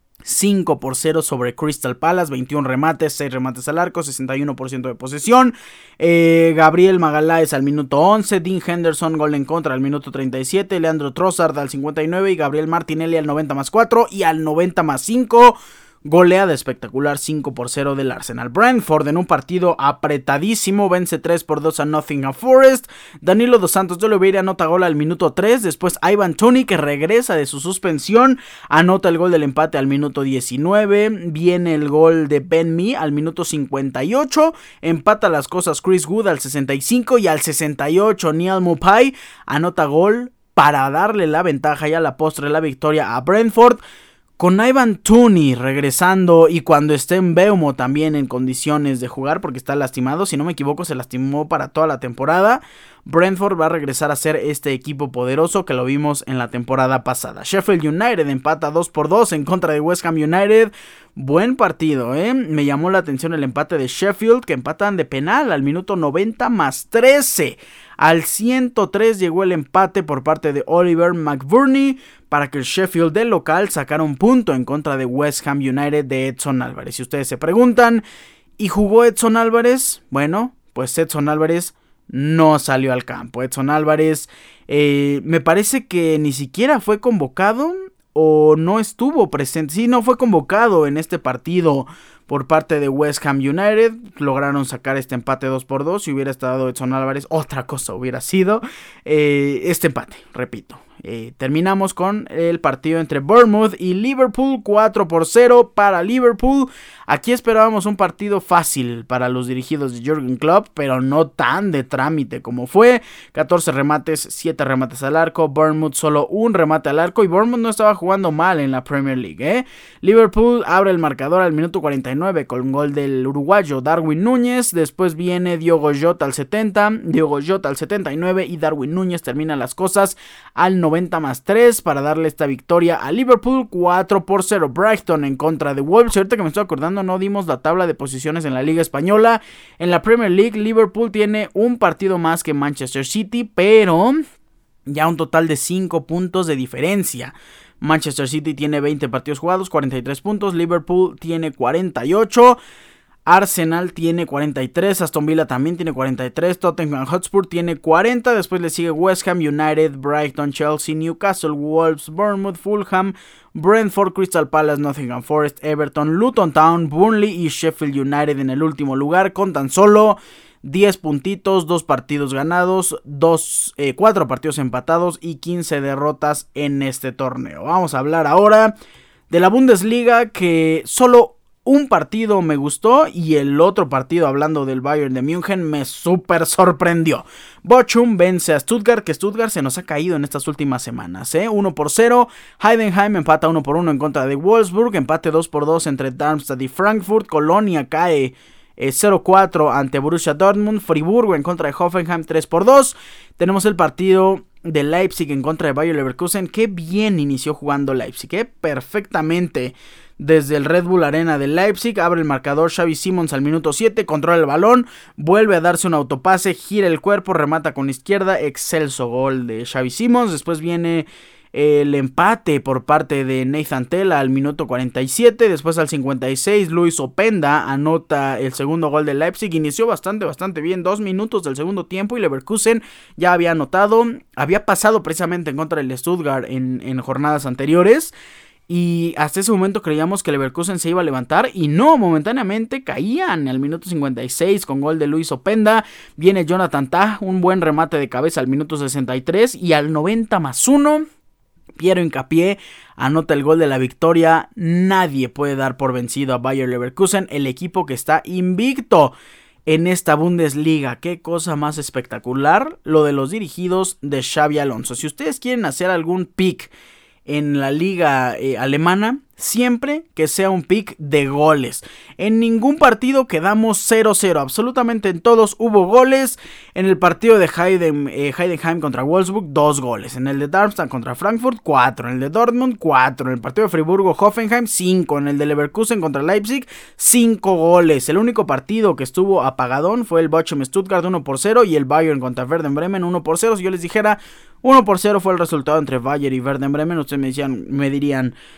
cinco por cero sobre Crystal Palace, veintiún remates, seis remates al arco, sesenta y uno por ciento de posesión. eh, Gabriel Magalhaes al minuto once, Dean Henderson gol en contra al minuto treinta y siete, Leandro Trossard al cincuenta y nueve y Gabriel Martinelli al noventa más cuatro y al noventa más cinco. goleada espectacular cinco por cero del Arsenal. Brentford en un partido apretadísimo vence tres por dos a Nottingham Forest. Danilo dos Santos de Oliveira anota gol al minuto tres, después Ivan Toney, que regresa de su suspensión, anota el gol del empate al minuto diecinueve, viene el gol de Ben Mee al minuto cincuenta y ocho, empata las cosas Chris Wood al sesenta y cinco y al sesenta y ocho Neal Maupay anota gol para darle la ventaja y a la postre la victoria a Brentford. Con Ivan Toney regresando y cuando esté en Mbeumo también en condiciones de jugar porque está lastimado, si no me equivoco se lastimó para toda la temporada, Brentford va a regresar a ser este equipo poderoso que lo vimos en la temporada pasada. Sheffield United empata dos por dos en contra de West Ham United. Buen partido, ¿eh? Me llamó la atención el empate de Sheffield, que empatan de penal al minuto noventa más trece. Al ciento tres llegó el empate por parte de Oliver McBurney para que el Sheffield del local sacara un punto en contra de West Ham United de Edson Álvarez. Si ustedes se preguntan, ¿y jugó Edson Álvarez? Bueno, pues Edson Álvarez no salió al campo. Edson Álvarez eh, me parece que ni siquiera fue convocado o no estuvo presente. Sí, no fue convocado en este partido por parte de West Ham United. Lograron sacar este empate dos por dos. Si hubiera estado Edson Álvarez, otra cosa hubiera sido eh, este empate, repito. Eh, terminamos con el partido entre Bournemouth y Liverpool, cuatro por cero para Liverpool. Aquí esperábamos un partido fácil para los dirigidos de Jürgen Klopp, pero no tan de trámite como fue. catorce remates, siete remates al arco. Bournemouth solo un remate al arco y Bournemouth no estaba jugando mal en la Premier League, ¿eh? Liverpool abre el marcador al minuto cuarenta y nueve con gol del uruguayo Darwin Núñez. Después viene Diogo Jota al setenta, Diogo Jota al setenta y nueve y Darwin Núñez termina las cosas al noventa más tres para darle esta victoria a Liverpool. Cuatro por cero Brighton en contra de Wolves. Ahorita que me estoy acordando, no dimos la tabla de posiciones en la Liga Española. En la Premier League, Liverpool tiene un partido más que Manchester City, pero ya un total de cinco puntos de diferencia. Manchester City tiene veinte partidos jugados, cuarenta y tres puntos. Liverpool tiene cuarenta y ocho. Arsenal tiene cuarenta y tres, Aston Villa también tiene cuarenta y tres, Tottenham Hotspur tiene cuarenta, después le sigue West Ham United, Brighton, Chelsea, Newcastle, Wolves, Bournemouth, Fulham, Brentford, Crystal Palace, Nottingham Forest, Everton, Luton Town, Burnley y Sheffield United en el último lugar con tan solo diez puntitos, dos partidos ganados, dos, eh, cuatro partidos empatados y quince derrotas en este torneo. Vamos a hablar ahora de la Bundesliga, que solo un partido me gustó y el otro partido, hablando del Bayern de München, me súper sorprendió. Bochum vence a Stuttgart, que Stuttgart se nos ha caído en estas últimas semanas, ¿eh? uno por cero. Heidenheim empata uno por uno en contra de Wolfsburg. Empate dos por dos entre Darmstadt y Frankfurt. Colonia cae eh, cero cuatro ante Borussia Dortmund. Friburgo en contra de Hoffenheim tres por dos. Tenemos el partido de Leipzig en contra de Bayer Leverkusen. Qué bien inició jugando Leipzig, ¿eh? Perfectamente. Desde el Red Bull Arena de Leipzig, abre el marcador Xavi Simons al minuto siete, controla el balón, vuelve a darse un autopase, gira el cuerpo, remata con izquierda, excelso gol de Xavi Simons. Después viene el empate por parte de Nathan Tella al minuto cuarenta y siete, después al cincuenta y seis Luis Openda anota el segundo gol de Leipzig. Inició bastante, bastante bien, dos minutos del segundo tiempo y Leverkusen ya había anotado, había pasado precisamente en contra del Stuttgart en, en jornadas anteriores. Y hasta ese momento creíamos que Leverkusen se iba a levantar y no, momentáneamente caían al minuto cincuenta y seis con gol de Luis Openda. Viene Jonathan Tah, un buen remate de cabeza al minuto sesenta y tres y al noventa más uno, Piero Hincapié anota el gol de la victoria. Nadie puede dar por vencido a Bayer Leverkusen, el equipo que está invicto en esta Bundesliga. Qué cosa más espectacular lo de los dirigidos de Xabi Alonso. Si ustedes quieren hacer algún pick en la liga eh, alemana, siempre que sea un pick de goles. En ningún partido quedamos cero cero, absolutamente en todos hubo goles. En el partido de Heiden, eh, Heidenheim contra Wolfsburg, dos goles. En el de Darmstadt contra Frankfurt, cuatro. En el de Dortmund, cuatro. En el partido de Friburgo, Hoffenheim, cinco. En el de Leverkusen contra Leipzig, cinco goles. El único partido que estuvo apagadón fue el Bochum Stuttgart uno por cero y el Bayern contra Werder Bremen uno por cero. Si yo les dijera uno por cero fue el resultado entre Bayern y Werder Bremen, ustedes me, decían, me dirían,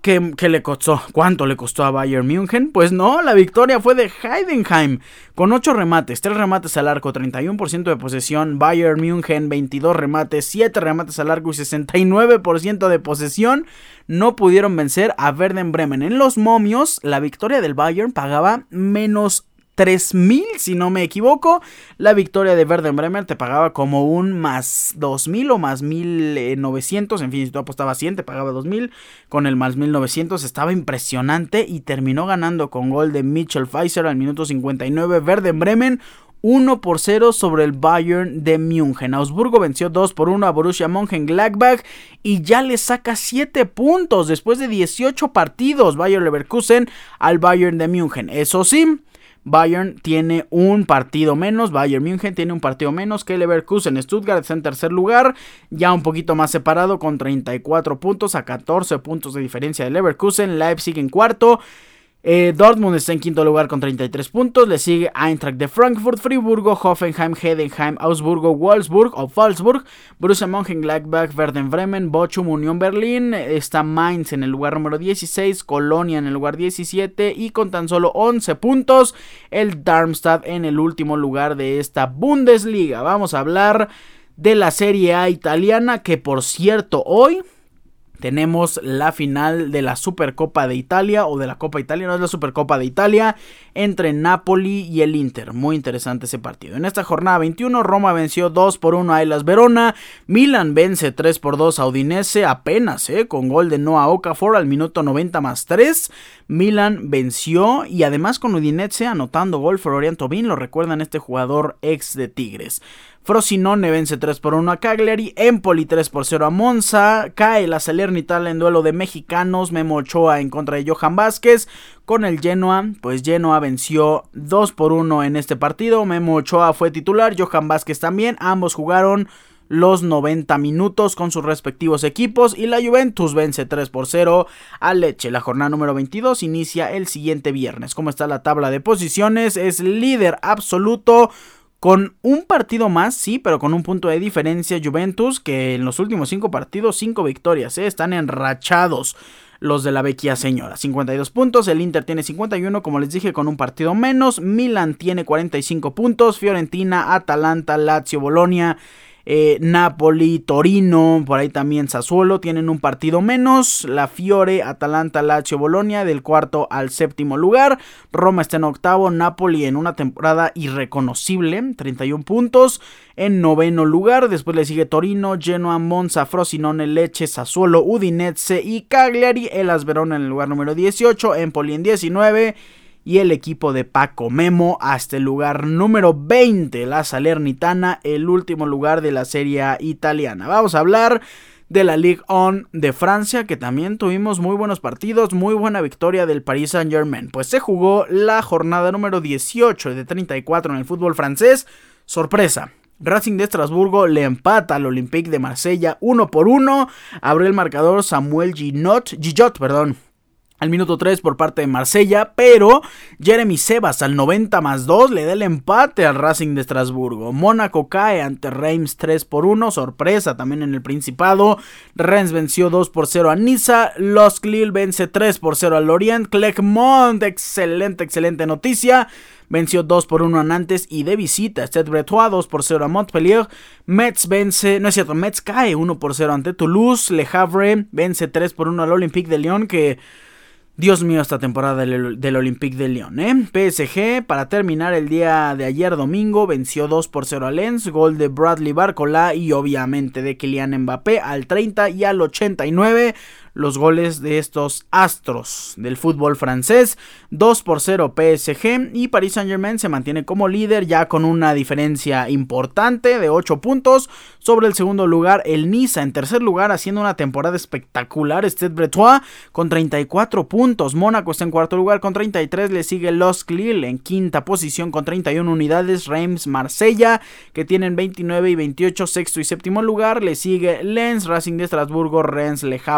¿Qué, ¿Qué le costó? ¿Cuánto le costó a Bayern München? Pues no, la victoria fue de Heidenheim con ocho remates, tres remates al arco, treinta y uno por ciento de posesión. Bayern München, veintidós remates, siete remates al arco y sesenta y nueve por ciento de posesión. No pudieron vencer a Werder Bremen. En los momios, la victoria del Bayern pagaba menos tres mil, si no me equivoco. La victoria de Werder Bremen te pagaba como un más dos mil o más mil novecientos. En fin, si tú apostabas cien, te pagaba dos mil. Con el más mil novecientos estaba impresionante y terminó ganando con gol de Mitchell Pfizer al minuto cincuenta y nueve. Werder Bremen uno por cero sobre el Bayern de München. Augsburgo venció dos por uno a Borussia Mönchengladbach y ya le saca siete puntos después de dieciocho partidos Bayer Leverkusen al Bayern de München. Eso sí, Bayern tiene un partido menos, Bayern München tiene un partido menos que Leverkusen. Stuttgart está en tercer lugar, ya un poquito más separado con treinta y cuatro puntos a catorce puntos de diferencia de Leverkusen. Leipzig en cuarto. Eh, Dortmund está en quinto lugar con treinta y tres puntos. Le sigue Eintracht de Frankfurt, Friburgo, Hoffenheim, Heidenheim, Augsburgo, Wolfsburg o Wolfsburg, Borussia Mönchengladbach, Werder Bremen, Bochum, Unión Berlín. Está Mainz en el lugar número dieciséis, Colonia en el lugar diecisiete y con tan solo once puntos el Darmstadt en el último lugar de esta Bundesliga. Vamos a hablar de la Serie A italiana, que por cierto hoy tenemos la final de la Supercopa de Italia, o de la Copa Italia, no es la Supercopa de Italia, entre Napoli y el Inter. Muy interesante ese partido. En esta jornada veintiuno, Roma venció dos por uno a Hellas Verona, Milan vence tres por dos a Udinese, apenas, eh, con gol de Noah Okafor al minuto noventa más tres. Milan venció y además con Udinese anotando gol Florian Thauvin, lo recuerdan, este jugador ex de Tigres. Frosinone vence tres por uno a Cagliari, Empoli tres por cero a Monza, cae la Salernitana en duelo de mexicanos, Memo Ochoa en contra de Johan Vázquez. Con el Genoa, pues Genoa venció dos por uno en este partido, Memo Ochoa fue titular, Johan Vázquez también, ambos jugaron los noventa minutos con sus respectivos equipos y la Juventus vence tres por cero a Lecce. La jornada número veintidós inicia el siguiente viernes. ¿Cómo está la tabla de posiciones? Es líder absoluto con un partido más, sí, pero con un punto de diferencia Juventus, que en los últimos cinco partidos, cinco victorias, ¿eh? Están enrachados los de la vecchia señora. cincuenta y dos puntos, el Inter tiene cincuenta y uno, como les dije, con un partido menos. Milan tiene cuarenta y cinco puntos, Fiorentina, Atalanta, Lazio, Bolonia, Eh, Napoli, Torino, por ahí también Sassuolo tienen un partido menos. La Fiore, Atalanta, Lazio, Bolonia del cuarto al séptimo lugar. Roma está en octavo, Napoli en una temporada irreconocible, treinta y uno puntos en noveno lugar. Después le sigue Torino, Genoa, Monza, Frosinone, Lecce, Sassuolo, Udinese y Cagliari. Hellas Verona en el lugar número dieciocho, Empoli en diecinueve. Y el equipo de Paco Memo hasta el lugar número veinte, la Salernitana, el último lugar de la Serie A italiana. Vamos a hablar de la Ligue uno de Francia, que también tuvimos muy buenos partidos, muy buena victoria del Paris Saint-Germain. Pues se jugó la jornada número dieciocho de treinta y cuatro en el fútbol francés. Sorpresa, Racing de Estrasburgo le empata al Olympique de Marsella uno por uno. Abrió el marcador Samuel Gignot, Gigot, perdón. al minuto tres por parte de Marsella, pero Jeremy Sebas al noventa más dos le da el empate al Racing de Estrasburgo. Mónaco cae ante Reims tres por uno, sorpresa también en el Principado. Rennes venció dos por cero a Niza, Los Lille vence tres por cero al Lorient, Clermont, excelente, excelente noticia, venció dos por uno a Nantes y de visita Stade Bretois dos por cero a Montpellier. Metz vence, no es cierto, Metz cae uno por cero ante Toulouse. Le Havre vence tres por uno al Olympique de Lyon, que Dios mío, esta temporada del, del Olympique de Lyon, ¿eh? P S G, para terminar el día de ayer domingo, venció dos por cero a Lens, gol de Bradley Barcola y obviamente de Kylian Mbappé al treinta y al ochenta y nueve. Los goles de estos astros del fútbol francés, dos por cero P S G, y Paris Saint-Germain se mantiene como líder ya con una diferencia importante de ocho puntos sobre el segundo lugar, el Niza. En tercer lugar, haciendo una temporada espectacular, Stade Bretois con treinta y cuatro puntos. Mónaco está en cuarto lugar con treinta y tres, le sigue Los Lille en quinta posición con treinta y una unidades. Reims, Marsella, que tienen veintinueve y veintiocho, sexto y séptimo lugar, le sigue Lens, Racing de Estrasburgo, Rennes, Le Havre, Montpellier,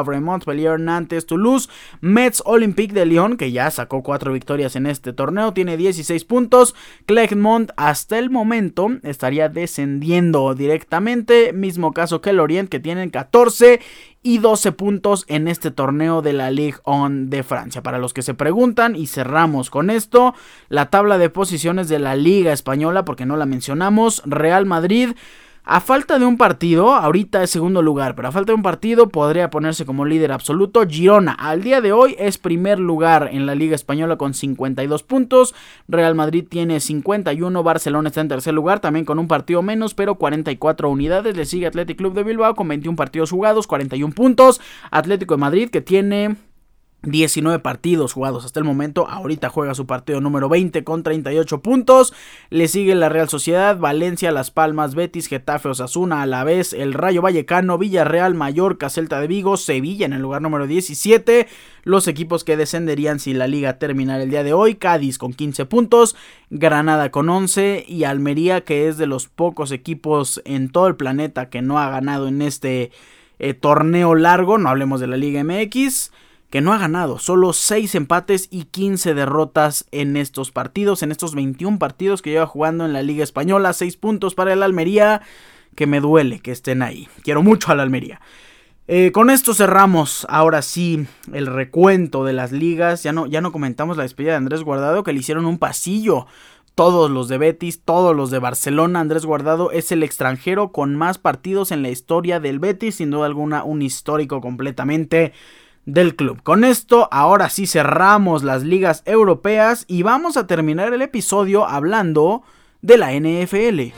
Montpellier, Nantes, Toulouse, Metz, Olympique de Lyon, que ya sacó cuatro victorias en este torneo, tiene dieciséis puntos. Clermont hasta el momento estaría descendiendo directamente, mismo caso que el Lorient, que tienen catorce y doce puntos en este torneo de la Ligue uno de Francia. Para los que se preguntan, y cerramos con esto, la tabla de posiciones de la Liga Española, porque no la mencionamos. Real Madrid, a falta de un partido, ahorita es segundo lugar, pero a falta de un partido podría ponerse como líder absoluto. Girona al día de hoy es primer lugar en la Liga Española con cincuenta y dos puntos. Real Madrid tiene cincuenta y uno, Barcelona está en tercer lugar también con un partido menos, pero cuarenta y cuatro unidades. Le sigue Athletic Club de Bilbao con veintiún partidos jugados, cuarenta y uno puntos. Atlético de Madrid, que tiene diecinueve partidos jugados hasta el momento, ahorita juega su partido número veinte con treinta y ocho puntos. Le sigue la Real Sociedad, Valencia, Las Palmas, Betis, Getafe, Osasuna, Alavés, el Rayo Vallecano, Villarreal, Mallorca, Celta de Vigo, Sevilla en el lugar número diecisiete. Los equipos que descenderían si la liga terminara el día de hoy: Cádiz con quince puntos, Granada con once y Almería, que es de los pocos equipos en todo el planeta que no ha ganado en este eh, torneo largo, no hablemos de la Liga M X, que no ha ganado, solo seis empates y quince derrotas en estos partidos, en estos veintiún partidos que lleva jugando en la Liga Española. seis puntos para el Almería, que me duele que estén ahí, quiero mucho al Almería. Eh, con esto cerramos ahora sí el recuento de las ligas. Ya no, ya no comentamos la despedida de Andrés Guardado, que le hicieron un pasillo todos los de Betis, todos los de Barcelona. Andrés Guardado es el extranjero con más partidos en la historia del Betis, sin duda alguna un histórico completamente del club. Con esto, ahora sí cerramos las ligas europeas y vamos a terminar el episodio hablando de la N F L.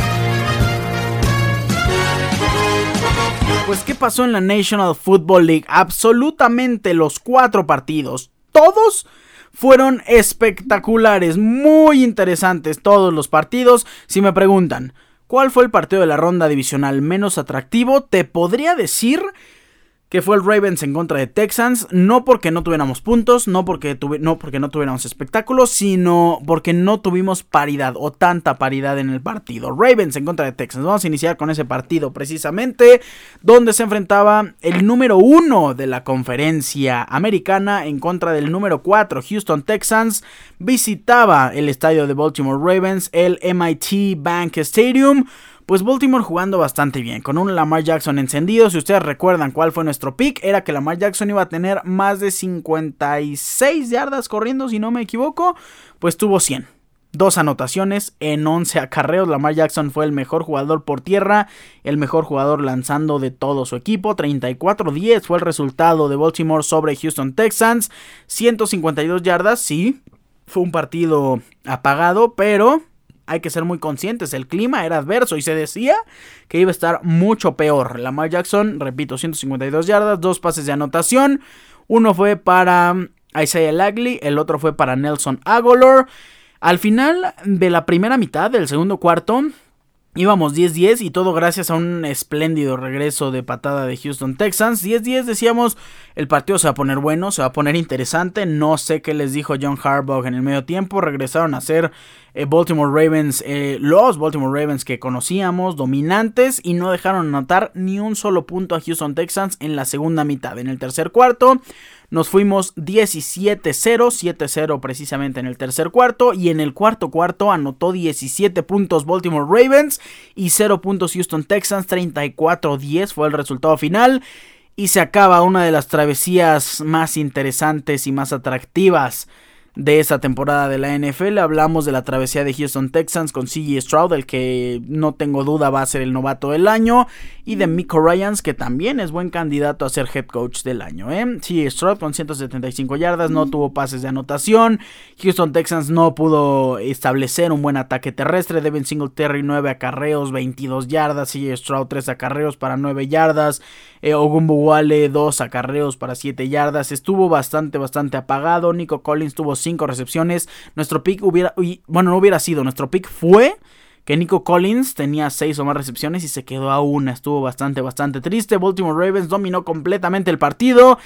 Pues, ¿qué pasó en la National Football League? Absolutamente los cuatro partidos, todos fueron espectaculares, muy interesantes todos los partidos. Si me preguntan, ¿cuál fue el partido de la ronda divisional menos atractivo? Te podría decir que fue el Ravens en contra de Texans, no porque no tuviéramos puntos, no porque, tuvi- no porque no tuviéramos espectáculos, sino porque no tuvimos paridad o tanta paridad en el partido. Ravens en contra de Texans, vamos a iniciar con ese partido precisamente, donde se enfrentaba el número uno de la conferencia americana en contra del número cuatro, Houston Texans. Visitaba el estadio de Baltimore Ravens, el M I T Bank Stadium. Pues Baltimore jugando bastante bien, con un Lamar Jackson encendido. Si ustedes recuerdan cuál fue nuestro pick, era que Lamar Jackson iba a tener más de cincuenta y seis yardas corriendo, si no me equivoco. Pues tuvo cien. Dos anotaciones en once acarreos. Lamar Jackson fue el mejor jugador por tierra, el mejor jugador lanzando de todo su equipo. treinta y cuatro a diez fue el resultado de Baltimore sobre Houston Texans. ciento cincuenta y dos yardas, sí, fue un partido apagado, pero hay que ser muy conscientes, el clima era adverso y se decía que iba a estar mucho peor. Lamar Jackson, repito, ciento cincuenta y dos yardas, dos pases de anotación. Uno fue para Isaiah Likely, el otro fue para Nelson Agholor. Al final de la primera mitad del segundo cuarto, íbamos diez diez y todo gracias a un espléndido regreso de patada de Houston Texans. diez diez, decíamos, el partido se va a poner bueno, se va a poner interesante. No sé qué les dijo John Harbaugh en el medio tiempo. Regresaron a ser eh, Baltimore Ravens, eh, los Baltimore Ravens que conocíamos, dominantes, y no dejaron anotar ni un solo punto a Houston Texans en la segunda mitad. En el tercer cuarto nos fuimos diecisiete cero, siete cero precisamente en el tercer cuarto, y en el cuarto cuarto anotó diecisiete puntos Baltimore Ravens y cero puntos Houston Texans. Treinta y cuatro a diez fue el resultado final y se acaba una de las travesías más interesantes y más atractivas de esta temporada de la N F L. Hablamos de la travesía de Houston Texans con C J Stroud, el que no tengo duda va a ser el novato del año, y de Miko Ryans, que también es buen candidato a ser head coach del año, ¿eh? C J Stroud con ciento setenta y cinco yardas, no tuvo pases de anotación. Houston Texans no pudo establecer un buen ataque terrestre. Devin Singletary nueve acarreos, veintidós yardas. C J Stroud tres acarreos para nueve yardas. Eh, Ogunbowale dos acarreos para siete yardas. Estuvo bastante, bastante apagado. Nico Collins tuvo cinco recepciones. Nuestro pick hubiera, bueno, no hubiera sido, nuestro pick fue que Nico Collins tenía seis o más recepciones y se quedó a una. Estuvo bastante, bastante triste. Baltimore Ravens dominó completamente el partido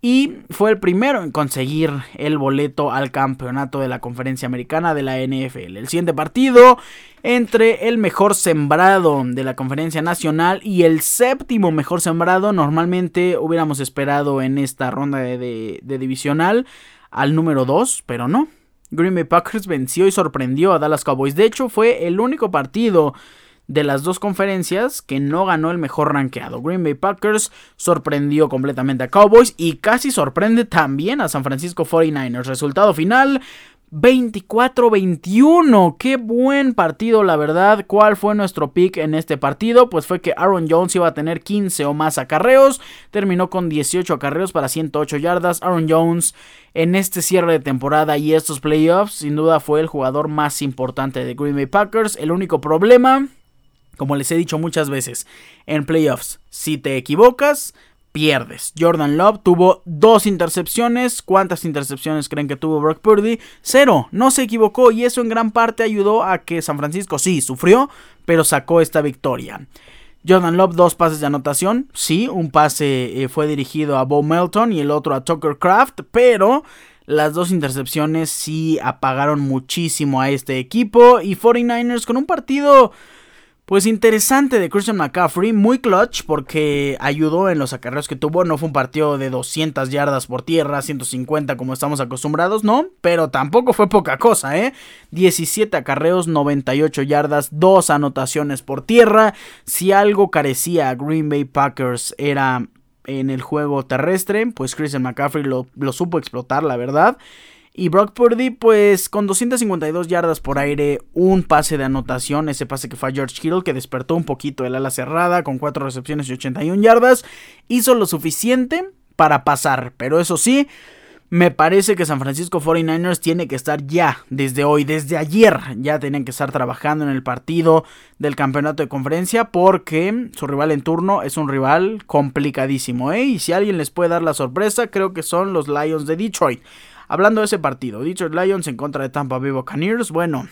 y fue el primero en conseguir el boleto al campeonato de la conferencia americana de la N F L. El siguiente partido entre el mejor sembrado de la conferencia nacional y el séptimo mejor sembrado. Normalmente hubiéramos esperado en esta ronda de, de, de divisional al número dos, pero no. Green Bay Packers venció y sorprendió a Dallas Cowboys. De hecho, fue el único partido de las dos conferencias que no ganó el mejor rankeado. Green Bay Packers sorprendió completamente a Cowboys y casi sorprende también a San Francisco cuarenta y nueve ers. Resultado final: veinticuatro veintiuno. Qué buen partido, la verdad. ¿Cuál fue nuestro pick en este partido? Pues fue que Aaron Jones iba a tener quince o más acarreos. Terminó con dieciocho acarreos para ciento ocho yardas. Aaron Jones, en este cierre de temporada y estos playoffs, sin duda fue el jugador más importante de Green Bay Packers. El único problema, como les he dicho muchas veces, en playoffs, si te equivocas, pierdes. Jordan Love tuvo dos intercepciones. ¿Cuántas intercepciones creen que tuvo Brock Purdy? Cero. No se equivocó y eso en gran parte ayudó a que San Francisco sí sufrió, pero sacó esta victoria. Jordan Love, dos pases de anotación. Sí, un pase eh, fue dirigido a Bo Melton y el otro a Tucker Kraft, pero las dos intercepciones sí apagaron muchísimo a este equipo. Y cuarenta y nueve ers con un partido pues interesante de Christian McCaffrey, muy clutch porque ayudó en los acarreos que tuvo. No fue un partido de doscientas yardas por tierra, ciento cincuenta como estamos acostumbrados, no, pero tampoco fue poca cosa, ¿eh? diecisiete acarreos, noventa y ocho yardas, dos anotaciones por tierra. Si algo carecía a Green Bay Packers era en el juego terrestre, pues Christian McCaffrey lo, lo supo explotar, la verdad. Y Brock Purdy, pues con doscientas cincuenta y dos yardas por aire, un pase de anotación, ese pase que fue a George Kittle, que despertó un poquito el ala cerrada, con cuatro recepciones y ochenta y una yardas, hizo lo suficiente para pasar. Pero eso sí, me parece que San Francisco cuarenta y nueve ers tiene que estar ya, desde hoy, desde ayer, ya tienen que estar trabajando en el partido del campeonato de conferencia, porque su rival en turno es un rival complicadísimo, ¿eh? Y si alguien les puede dar la sorpresa, creo que son los Lions de Detroit. Hablando de ese partido, Detroit Lions en contra de Tampa Bay Buccaneers, bueno,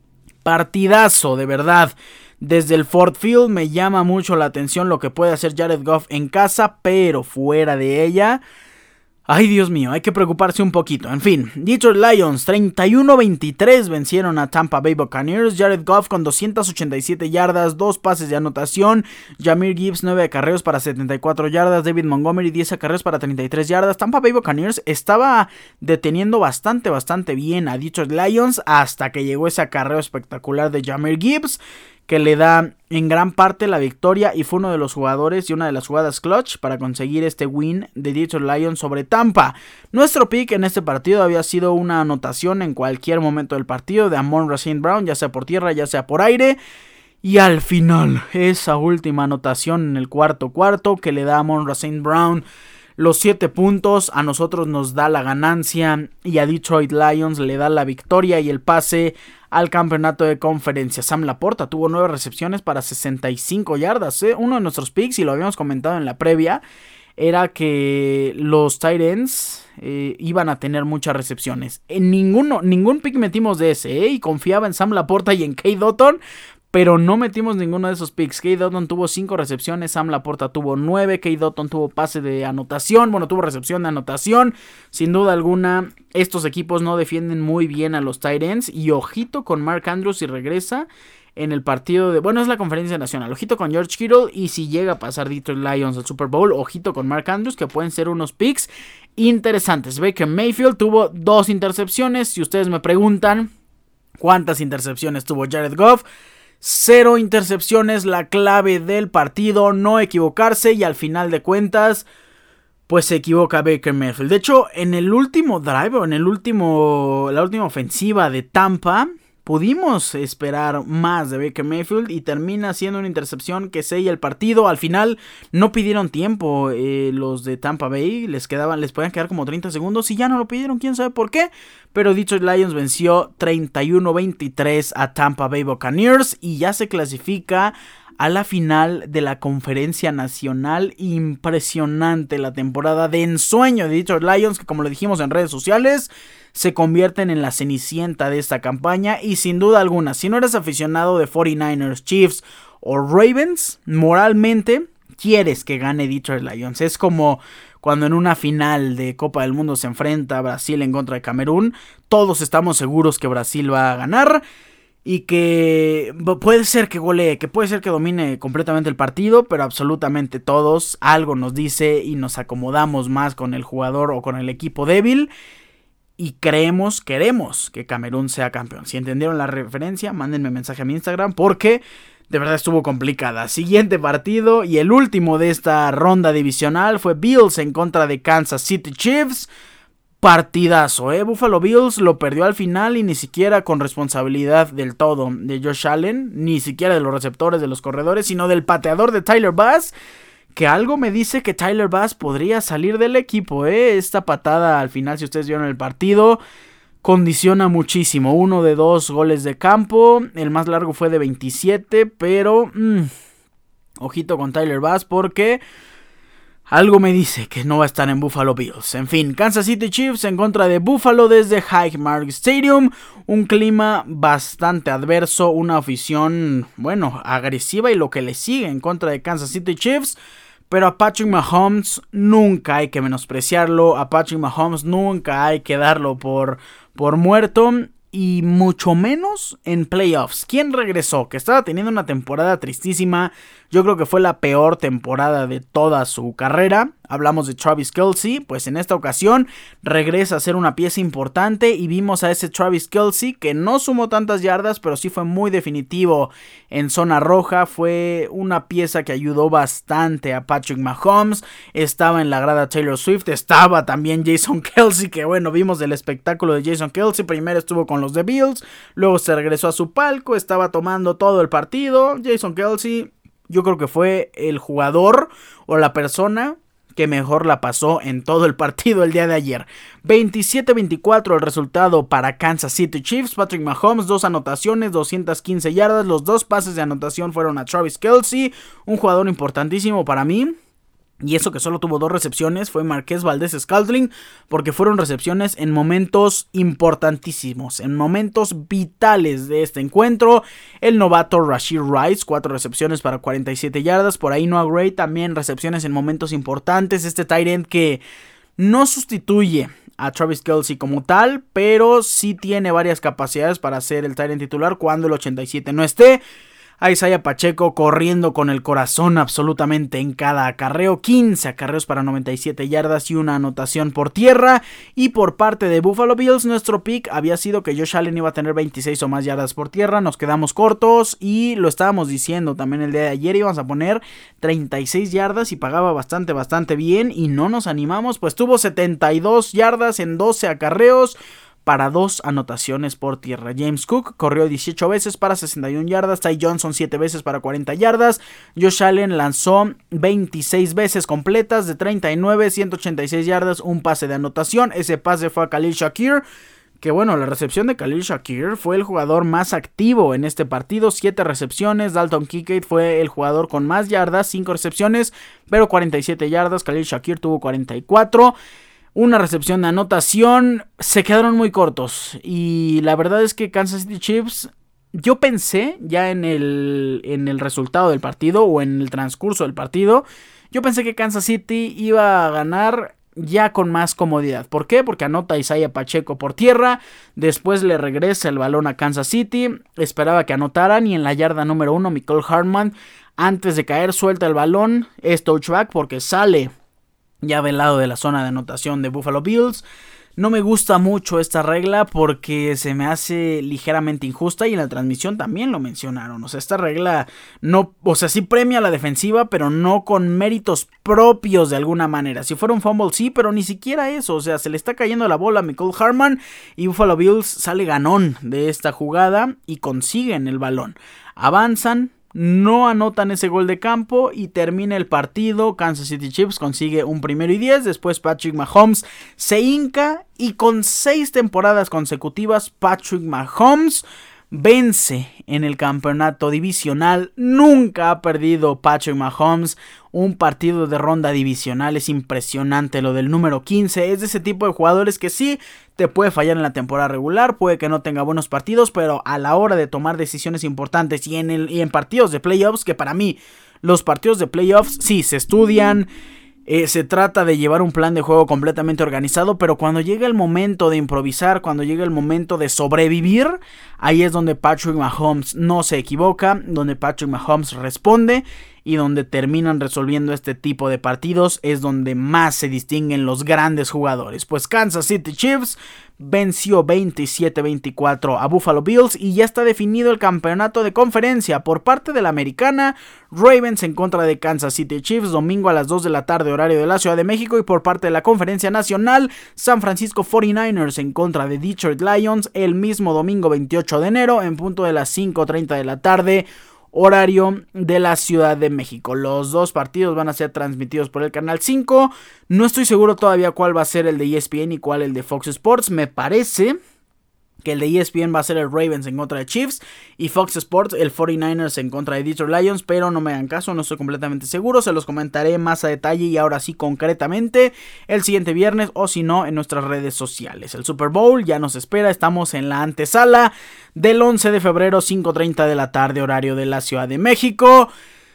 partidazo de verdad. Desde el Ford Field me llama mucho la atención lo que puede hacer Jared Goff en casa, pero fuera de ella, ay Dios mío, hay que preocuparse un poquito. En fin, Detroit Lions treinta y uno veintitrés vencieron a Tampa Bay Buccaneers. Jared Goff con doscientas ochenta y siete yardas, dos pases de anotación. Jahmyr Gibbs nueve acarreos para setenta y cuatro yardas. David Montgomery diez acarreos para treinta y tres yardas. Tampa Bay Buccaneers estaba deteniendo bastante, bastante bien a Detroit Lions hasta que llegó ese acarreo espectacular de Jahmyr Gibbs, que le da en gran parte la victoria y fue uno de los jugadores y una de las jugadas clutch para conseguir este win de Detroit Lions sobre Tampa. Nuestro pick en este partido había sido una anotación en cualquier momento del partido de Amon-Ra Saint Brown, ya sea por tierra, ya sea por aire. Y al final, esa última anotación en el cuarto cuarto que le da a Amon-Ra Saint Brown los siete puntos, a nosotros nos da la ganancia y a Detroit Lions le da la victoria y el pase al campeonato de conferencia. Sam Laporta tuvo nueve recepciones para sesenta y cinco yardas. ¿eh? Uno de nuestros picks, y lo habíamos comentado en la previa, era que los tight ends eh, iban a tener muchas recepciones. En ninguno, ningún pick metimos de ese, ¿eh? Y confiaba en Sam Laporta y en Cade Otton, pero no metimos ninguno de esos picks. Cade Otton tuvo cinco recepciones, Sam Laporta tuvo nueve, Cade Otton tuvo pase de anotación, bueno, tuvo recepción de anotación. Sin duda alguna, estos equipos no defienden muy bien a los tight ends. Y ojito con Mark Andrews si regresa en el partido de... Bueno, es la conferencia nacional. Ojito con George Kittle y si llega a pasar Detroit Lions al Super Bowl, ojito con Mark Andrews, que pueden ser unos picks interesantes. Baker Mayfield tuvo dos intercepciones. Si ustedes me preguntan cuántas intercepciones tuvo Jared Goff, cero intercepciones, la clave del partido, no equivocarse, y al final de cuentas, pues se equivoca Baker Mayfield. De hecho, en el último drive, o en el último, la última ofensiva de Tampa, pudimos esperar más de Baker Mayfield y termina siendo una intercepción que sella el partido. Al final no pidieron tiempo eh, los de Tampa Bay, les quedaban, les podían quedar como treinta segundos y ya no lo pidieron, quién sabe por qué. Pero Detroit Lions venció treinta y uno veintitrés a Tampa Bay Buccaneers y ya se clasifica a la final de la conferencia nacional. Impresionante la temporada de ensueño de Detroit Lions, que como lo dijimos en redes sociales, se convierten en la cenicienta de esta campaña. Y sin duda alguna, si no eres aficionado de cuarenta y nueve ers, Chiefs o Ravens, moralmente quieres que gane Detroit Lions. Es como cuando en una final de Copa del Mundo se enfrenta Brasil en contra de Camerún, todos estamos seguros que Brasil va a ganar y que puede ser que golee, que puede ser que domine completamente el partido, pero absolutamente todos, algo nos dice y nos acomodamos más con el jugador o con el equipo débil y creemos, queremos que Camerún sea campeón. Si entendieron la referencia, mándenme mensaje a mi Instagram porque de verdad estuvo complicada. Siguiente partido y el último de esta ronda divisional fue Bills en contra de Kansas City Chiefs. Partidazo, eh. Buffalo Bills lo perdió al final y ni siquiera con responsabilidad del todo de Josh Allen, ni siquiera de los receptores, de los corredores, sino del pateador de Tyler Bass, que algo me dice que Tyler Bass podría salir del equipo, eh. Esta patada al final, si ustedes vieron el partido, condiciona muchísimo. Uno de dos goles de campo, el más largo fue de veintisiete, pero mmm, ojito con Tyler Bass porque algo me dice que no va a estar en Buffalo Bills. En fin, Kansas City Chiefs en contra de Buffalo desde Highmark Stadium. Un clima bastante adverso, una afición, bueno, agresiva y lo que le sigue en contra de Kansas City Chiefs. Pero a Patrick Mahomes nunca hay que menospreciarlo. A Patrick Mahomes nunca hay que darlo por, por muerto. Y mucho menos en playoffs. ¿Quién regresó? Que estaba teniendo una temporada tristísima. Yo creo que fue la peor temporada de toda su carrera. Hablamos de Travis Kelce. Pues en esta ocasión regresa a ser una pieza importante. Y vimos a ese Travis Kelce que no sumó tantas yardas, pero sí fue muy definitivo en zona roja. Fue una pieza que ayudó bastante a Patrick Mahomes. Estaba en la grada Taylor Swift. Estaba también Jason Kelce. Que bueno, vimos el espectáculo de Jason Kelce. Primero estuvo con los de Bills. Luego se regresó a su palco. Estaba tomando todo el partido. Jason Kelce, yo creo que fue el jugador o la persona que mejor la pasó en todo el partido el día de ayer. veintisiete veinticuatro el resultado para Kansas City Chiefs. Patrick Mahomes, dos anotaciones, doscientas quince yardas. Los dos pases de anotación fueron a Travis Kelce, un jugador importantísimo para mí. Y eso que solo tuvo dos recepciones fue Marquez Valdes-Scantling, porque fueron recepciones en momentos importantísimos, en momentos vitales de este encuentro. El novato Rashee Rice, cuatro recepciones para cuarenta y siete yardas. Por ahí Noah Gray también recepciones en momentos importantes. Este tight end que no sustituye a Travis Kelce como tal, pero sí tiene varias capacidades para ser el tight end titular cuando el ochenta y siete no esté. A Isaiah Pacheco corriendo con el corazón absolutamente en cada acarreo, quince acarreos para noventa y siete yardas y una anotación por tierra. Y por parte de Buffalo Bills, nuestro pick había sido que Josh Allen iba a tener veintiséis o más yardas por tierra. Nos quedamos cortos y lo estábamos diciendo también el día de ayer, íbamos a poner treinta y seis yardas y pagaba bastante, bastante bien y no nos animamos, pues tuvo setenta y dos yardas en doce acarreos para dos anotaciones por tierra. James Cook corrió dieciocho veces para sesenta y una yardas. Ty Johnson siete veces para cuarenta yardas. Josh Allen lanzó veintiséis veces completas de treinta y nueve, ciento ochenta y seis yardas, un pase de anotación. Ese pase fue a Khalil Shakir, que bueno, la recepción de Khalil Shakir fue el jugador más activo en este partido. siete recepciones. Dalton Kincaid fue el jugador con más yardas, cinco recepciones, pero cuarenta y siete yardas. Khalil Shakir tuvo cuarenta y cuatro. Una recepción de anotación, se quedaron muy cortos y la verdad es que Kansas City Chiefs, yo pensé ya en el, en el resultado del partido o en el transcurso del partido, yo pensé que Kansas City iba a ganar ya con más comodidad. ¿Por qué? Porque anota Isaiah Pacheco por tierra, después le regresa el balón a Kansas City, esperaba que anotaran y en la yarda número uno Mecole Hardman antes de caer suelta el balón, es touchback porque sale ya del lado de la zona de anotación de Buffalo Bills. No me gusta mucho esta regla porque se me hace ligeramente injusta y en la transmisión también lo mencionaron. O sea, esta regla no, o sea, sí premia a la defensiva, pero no con méritos propios de alguna manera. Si fuera un fumble sí, pero ni siquiera eso. O sea, se le está cayendo la bola a Mecole Hardman y Buffalo Bills sale ganón de esta jugada y consiguen el balón. Avanzan, no anotan ese gol de campo y termina el partido. Kansas City Chiefs consigue un primero y diez. Después Patrick Mahomes se hinca y con seis temporadas consecutivas Patrick Mahomes vence en el campeonato divisional. Nunca ha perdido Patrick Mahomes un partido de ronda divisional. Es impresionante lo del número quince. Es de ese tipo de jugadores que sí te puede fallar en la temporada regular, puede que no tenga buenos partidos, pero a la hora de tomar decisiones importantes y en, el, y en partidos de playoffs, que para mí los partidos de playoffs sí se estudian, Eh, se trata de llevar un plan de juego completamente organizado, pero cuando llega el momento de improvisar, cuando llega el momento de sobrevivir, ahí es donde Patrick Mahomes no se equivoca, donde Patrick Mahomes responde y donde terminan resolviendo este tipo de partidos, es donde más se distinguen los grandes jugadores. Pues Kansas City Chiefs venció veintisiete veinticuatro a Buffalo Bills y ya está definido el campeonato de conferencia. Por parte de la americana, Ravens en contra de Kansas City Chiefs, domingo a las dos de la tarde, horario de la Ciudad de México. Y por parte de la conferencia nacional, San Francisco cuarenta y nueve ers en contra de Detroit Lions, el mismo domingo veintiocho de enero, en punto de las cinco treinta de la tarde, horario de la Ciudad de México. Los dos partidos van a ser transmitidos por el Canal cinco. No estoy seguro todavía cuál va a ser el de E S P N y cuál el de Fox Sports. Me parece que el de E S P N va a ser el Ravens en contra de Chiefs y Fox Sports el cuarenta y nueve ers en contra de Detroit Lions, pero no me hagan caso, no estoy completamente seguro, se los comentaré más a detalle y ahora sí concretamente el siguiente viernes o si no en nuestras redes sociales. El Super Bowl ya nos espera, estamos en la antesala del once de febrero, cinco treinta de la tarde, horario de la Ciudad de México.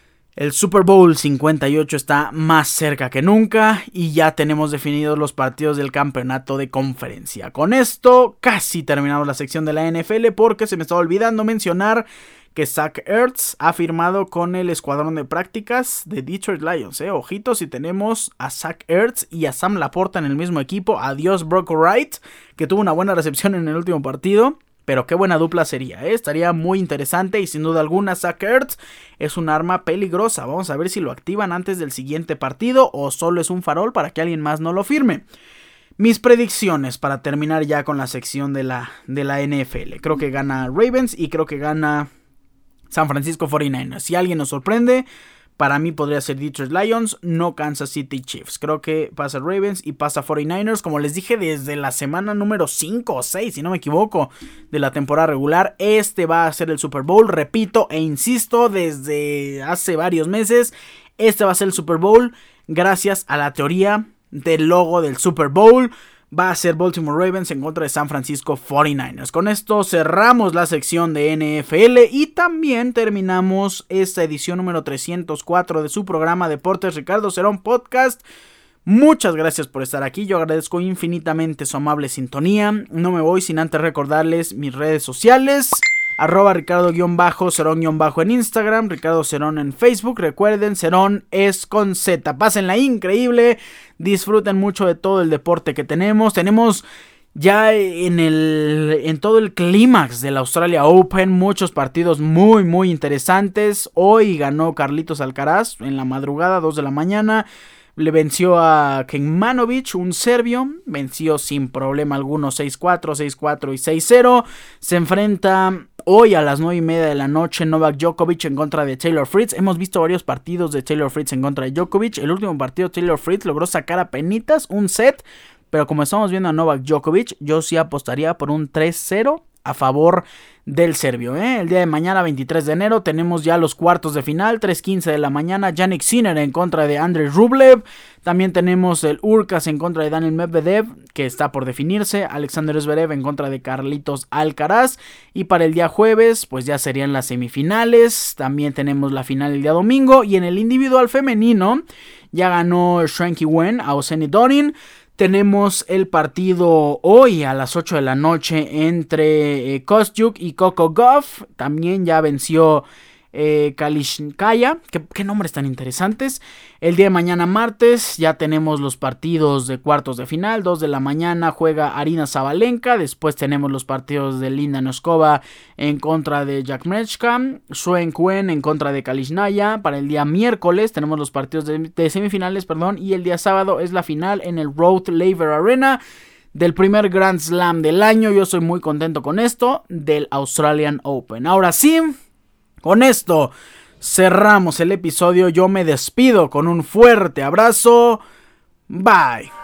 El Super Bowl cincuenta y ocho está más cerca que nunca y ya tenemos definidos los partidos del campeonato de conferencia. Con esto casi terminamos la sección de la N F L porque se me estaba olvidando mencionar que Zach Ertz ha firmado con el escuadrón de prácticas de Detroit Lions. Eh. Ojitos, si tenemos a Zach Ertz y a Sam Laporta en el mismo equipo. Adiós Brock Wright, que tuvo una buena recepción en el último partido. Pero qué buena dupla sería, ¿eh? Estaría muy interesante y sin duda alguna Zach Ertz es un arma peligrosa. Vamos a ver si lo activan antes del siguiente partido o solo es un farol para que alguien más no lo firme. Mis predicciones para terminar ya con la sección de la, de la N F L. Creo que gana Ravens y creo que gana San Francisco cuarenta y nueve ers. Si alguien nos sorprende, para mí podría ser Detroit Lions, no Kansas City Chiefs. Creo que pasa Ravens y pasa cuarenta y nueve ers. Como les dije desde la semana número cinco o seis, si no me equivoco, de la temporada regular. Este va a ser el Super Bowl. Repito e insisto desde hace varios meses. Este va a ser el Super Bowl gracias a la teoría del logo del Super Bowl. Va a ser Baltimore Ravens en contra de San Francisco cuarenta y nueve ers. Con esto cerramos la sección de N F L y también terminamos esta edición número trescientos cuatro de su programa Deportes Ricardo Cerón Podcast. Muchas gracias por estar aquí, yo agradezco infinitamente su amable sintonía. No me voy sin antes recordarles mis redes sociales. Arroba Ricardo-Cerón- en Instagram, Ricardo Cerón en Facebook. Recuerden, Cerón es con Z. Pásenla increíble, disfruten mucho de todo el deporte que tenemos. Tenemos ya en el en todo el clímax del Australia Open muchos partidos muy muy interesantes. Hoy ganó Carlitos Alcaraz en la madrugada, dos de la mañana. Le venció a Kecmanovic, un serbio, venció sin problema alguno seis cuatro, seis cuatro y seis cero. Se enfrenta hoy a las nueve y media de la noche Novak Djokovic en contra de Taylor Fritz. Hemos visto varios partidos de Taylor Fritz en contra de Djokovic. El último partido Taylor Fritz logró sacar a penitas un set, pero como estamos viendo a Novak Djokovic, yo sí apostaría por un tres cero a favor del serbio. ¿eh? El día de mañana, veintitrés de enero, tenemos ya los cuartos de final, tres quince de la mañana, Jannik Sinner en contra de Andrei Rublev. También tenemos el Urcas en contra de Daniel Medvedev, que está por definirse, Alexander Zverev en contra de Carlitos Alcaraz. Y para el día jueves, pues ya serían las semifinales. También tenemos la final el día domingo. Y en el individual femenino, ya ganó Shranky Wen a Oceani Donin. Tenemos el partido hoy a las ocho de la noche entre eh, Kostyuk y Coco Gauff. También ya venció eh, Kalishnikaya. ¿Qué, qué nombres tan interesantes. El día de mañana martes ya tenemos los partidos de cuartos de final. dos de la mañana juega Arina Sabalenka. Después tenemos los partidos de Linda Noskova en contra de Jakmechka. Suen Kuen en contra de Kalishnikaya. Para el día miércoles tenemos los partidos de, de semifinales, perdón. Y el día sábado es la final en el Rod Laver Arena del primer Grand Slam del año. Yo soy muy contento con esto, del Australian Open. Ahora sí, con esto cerramos el episodio. Yo me despido con un fuerte abrazo. Bye.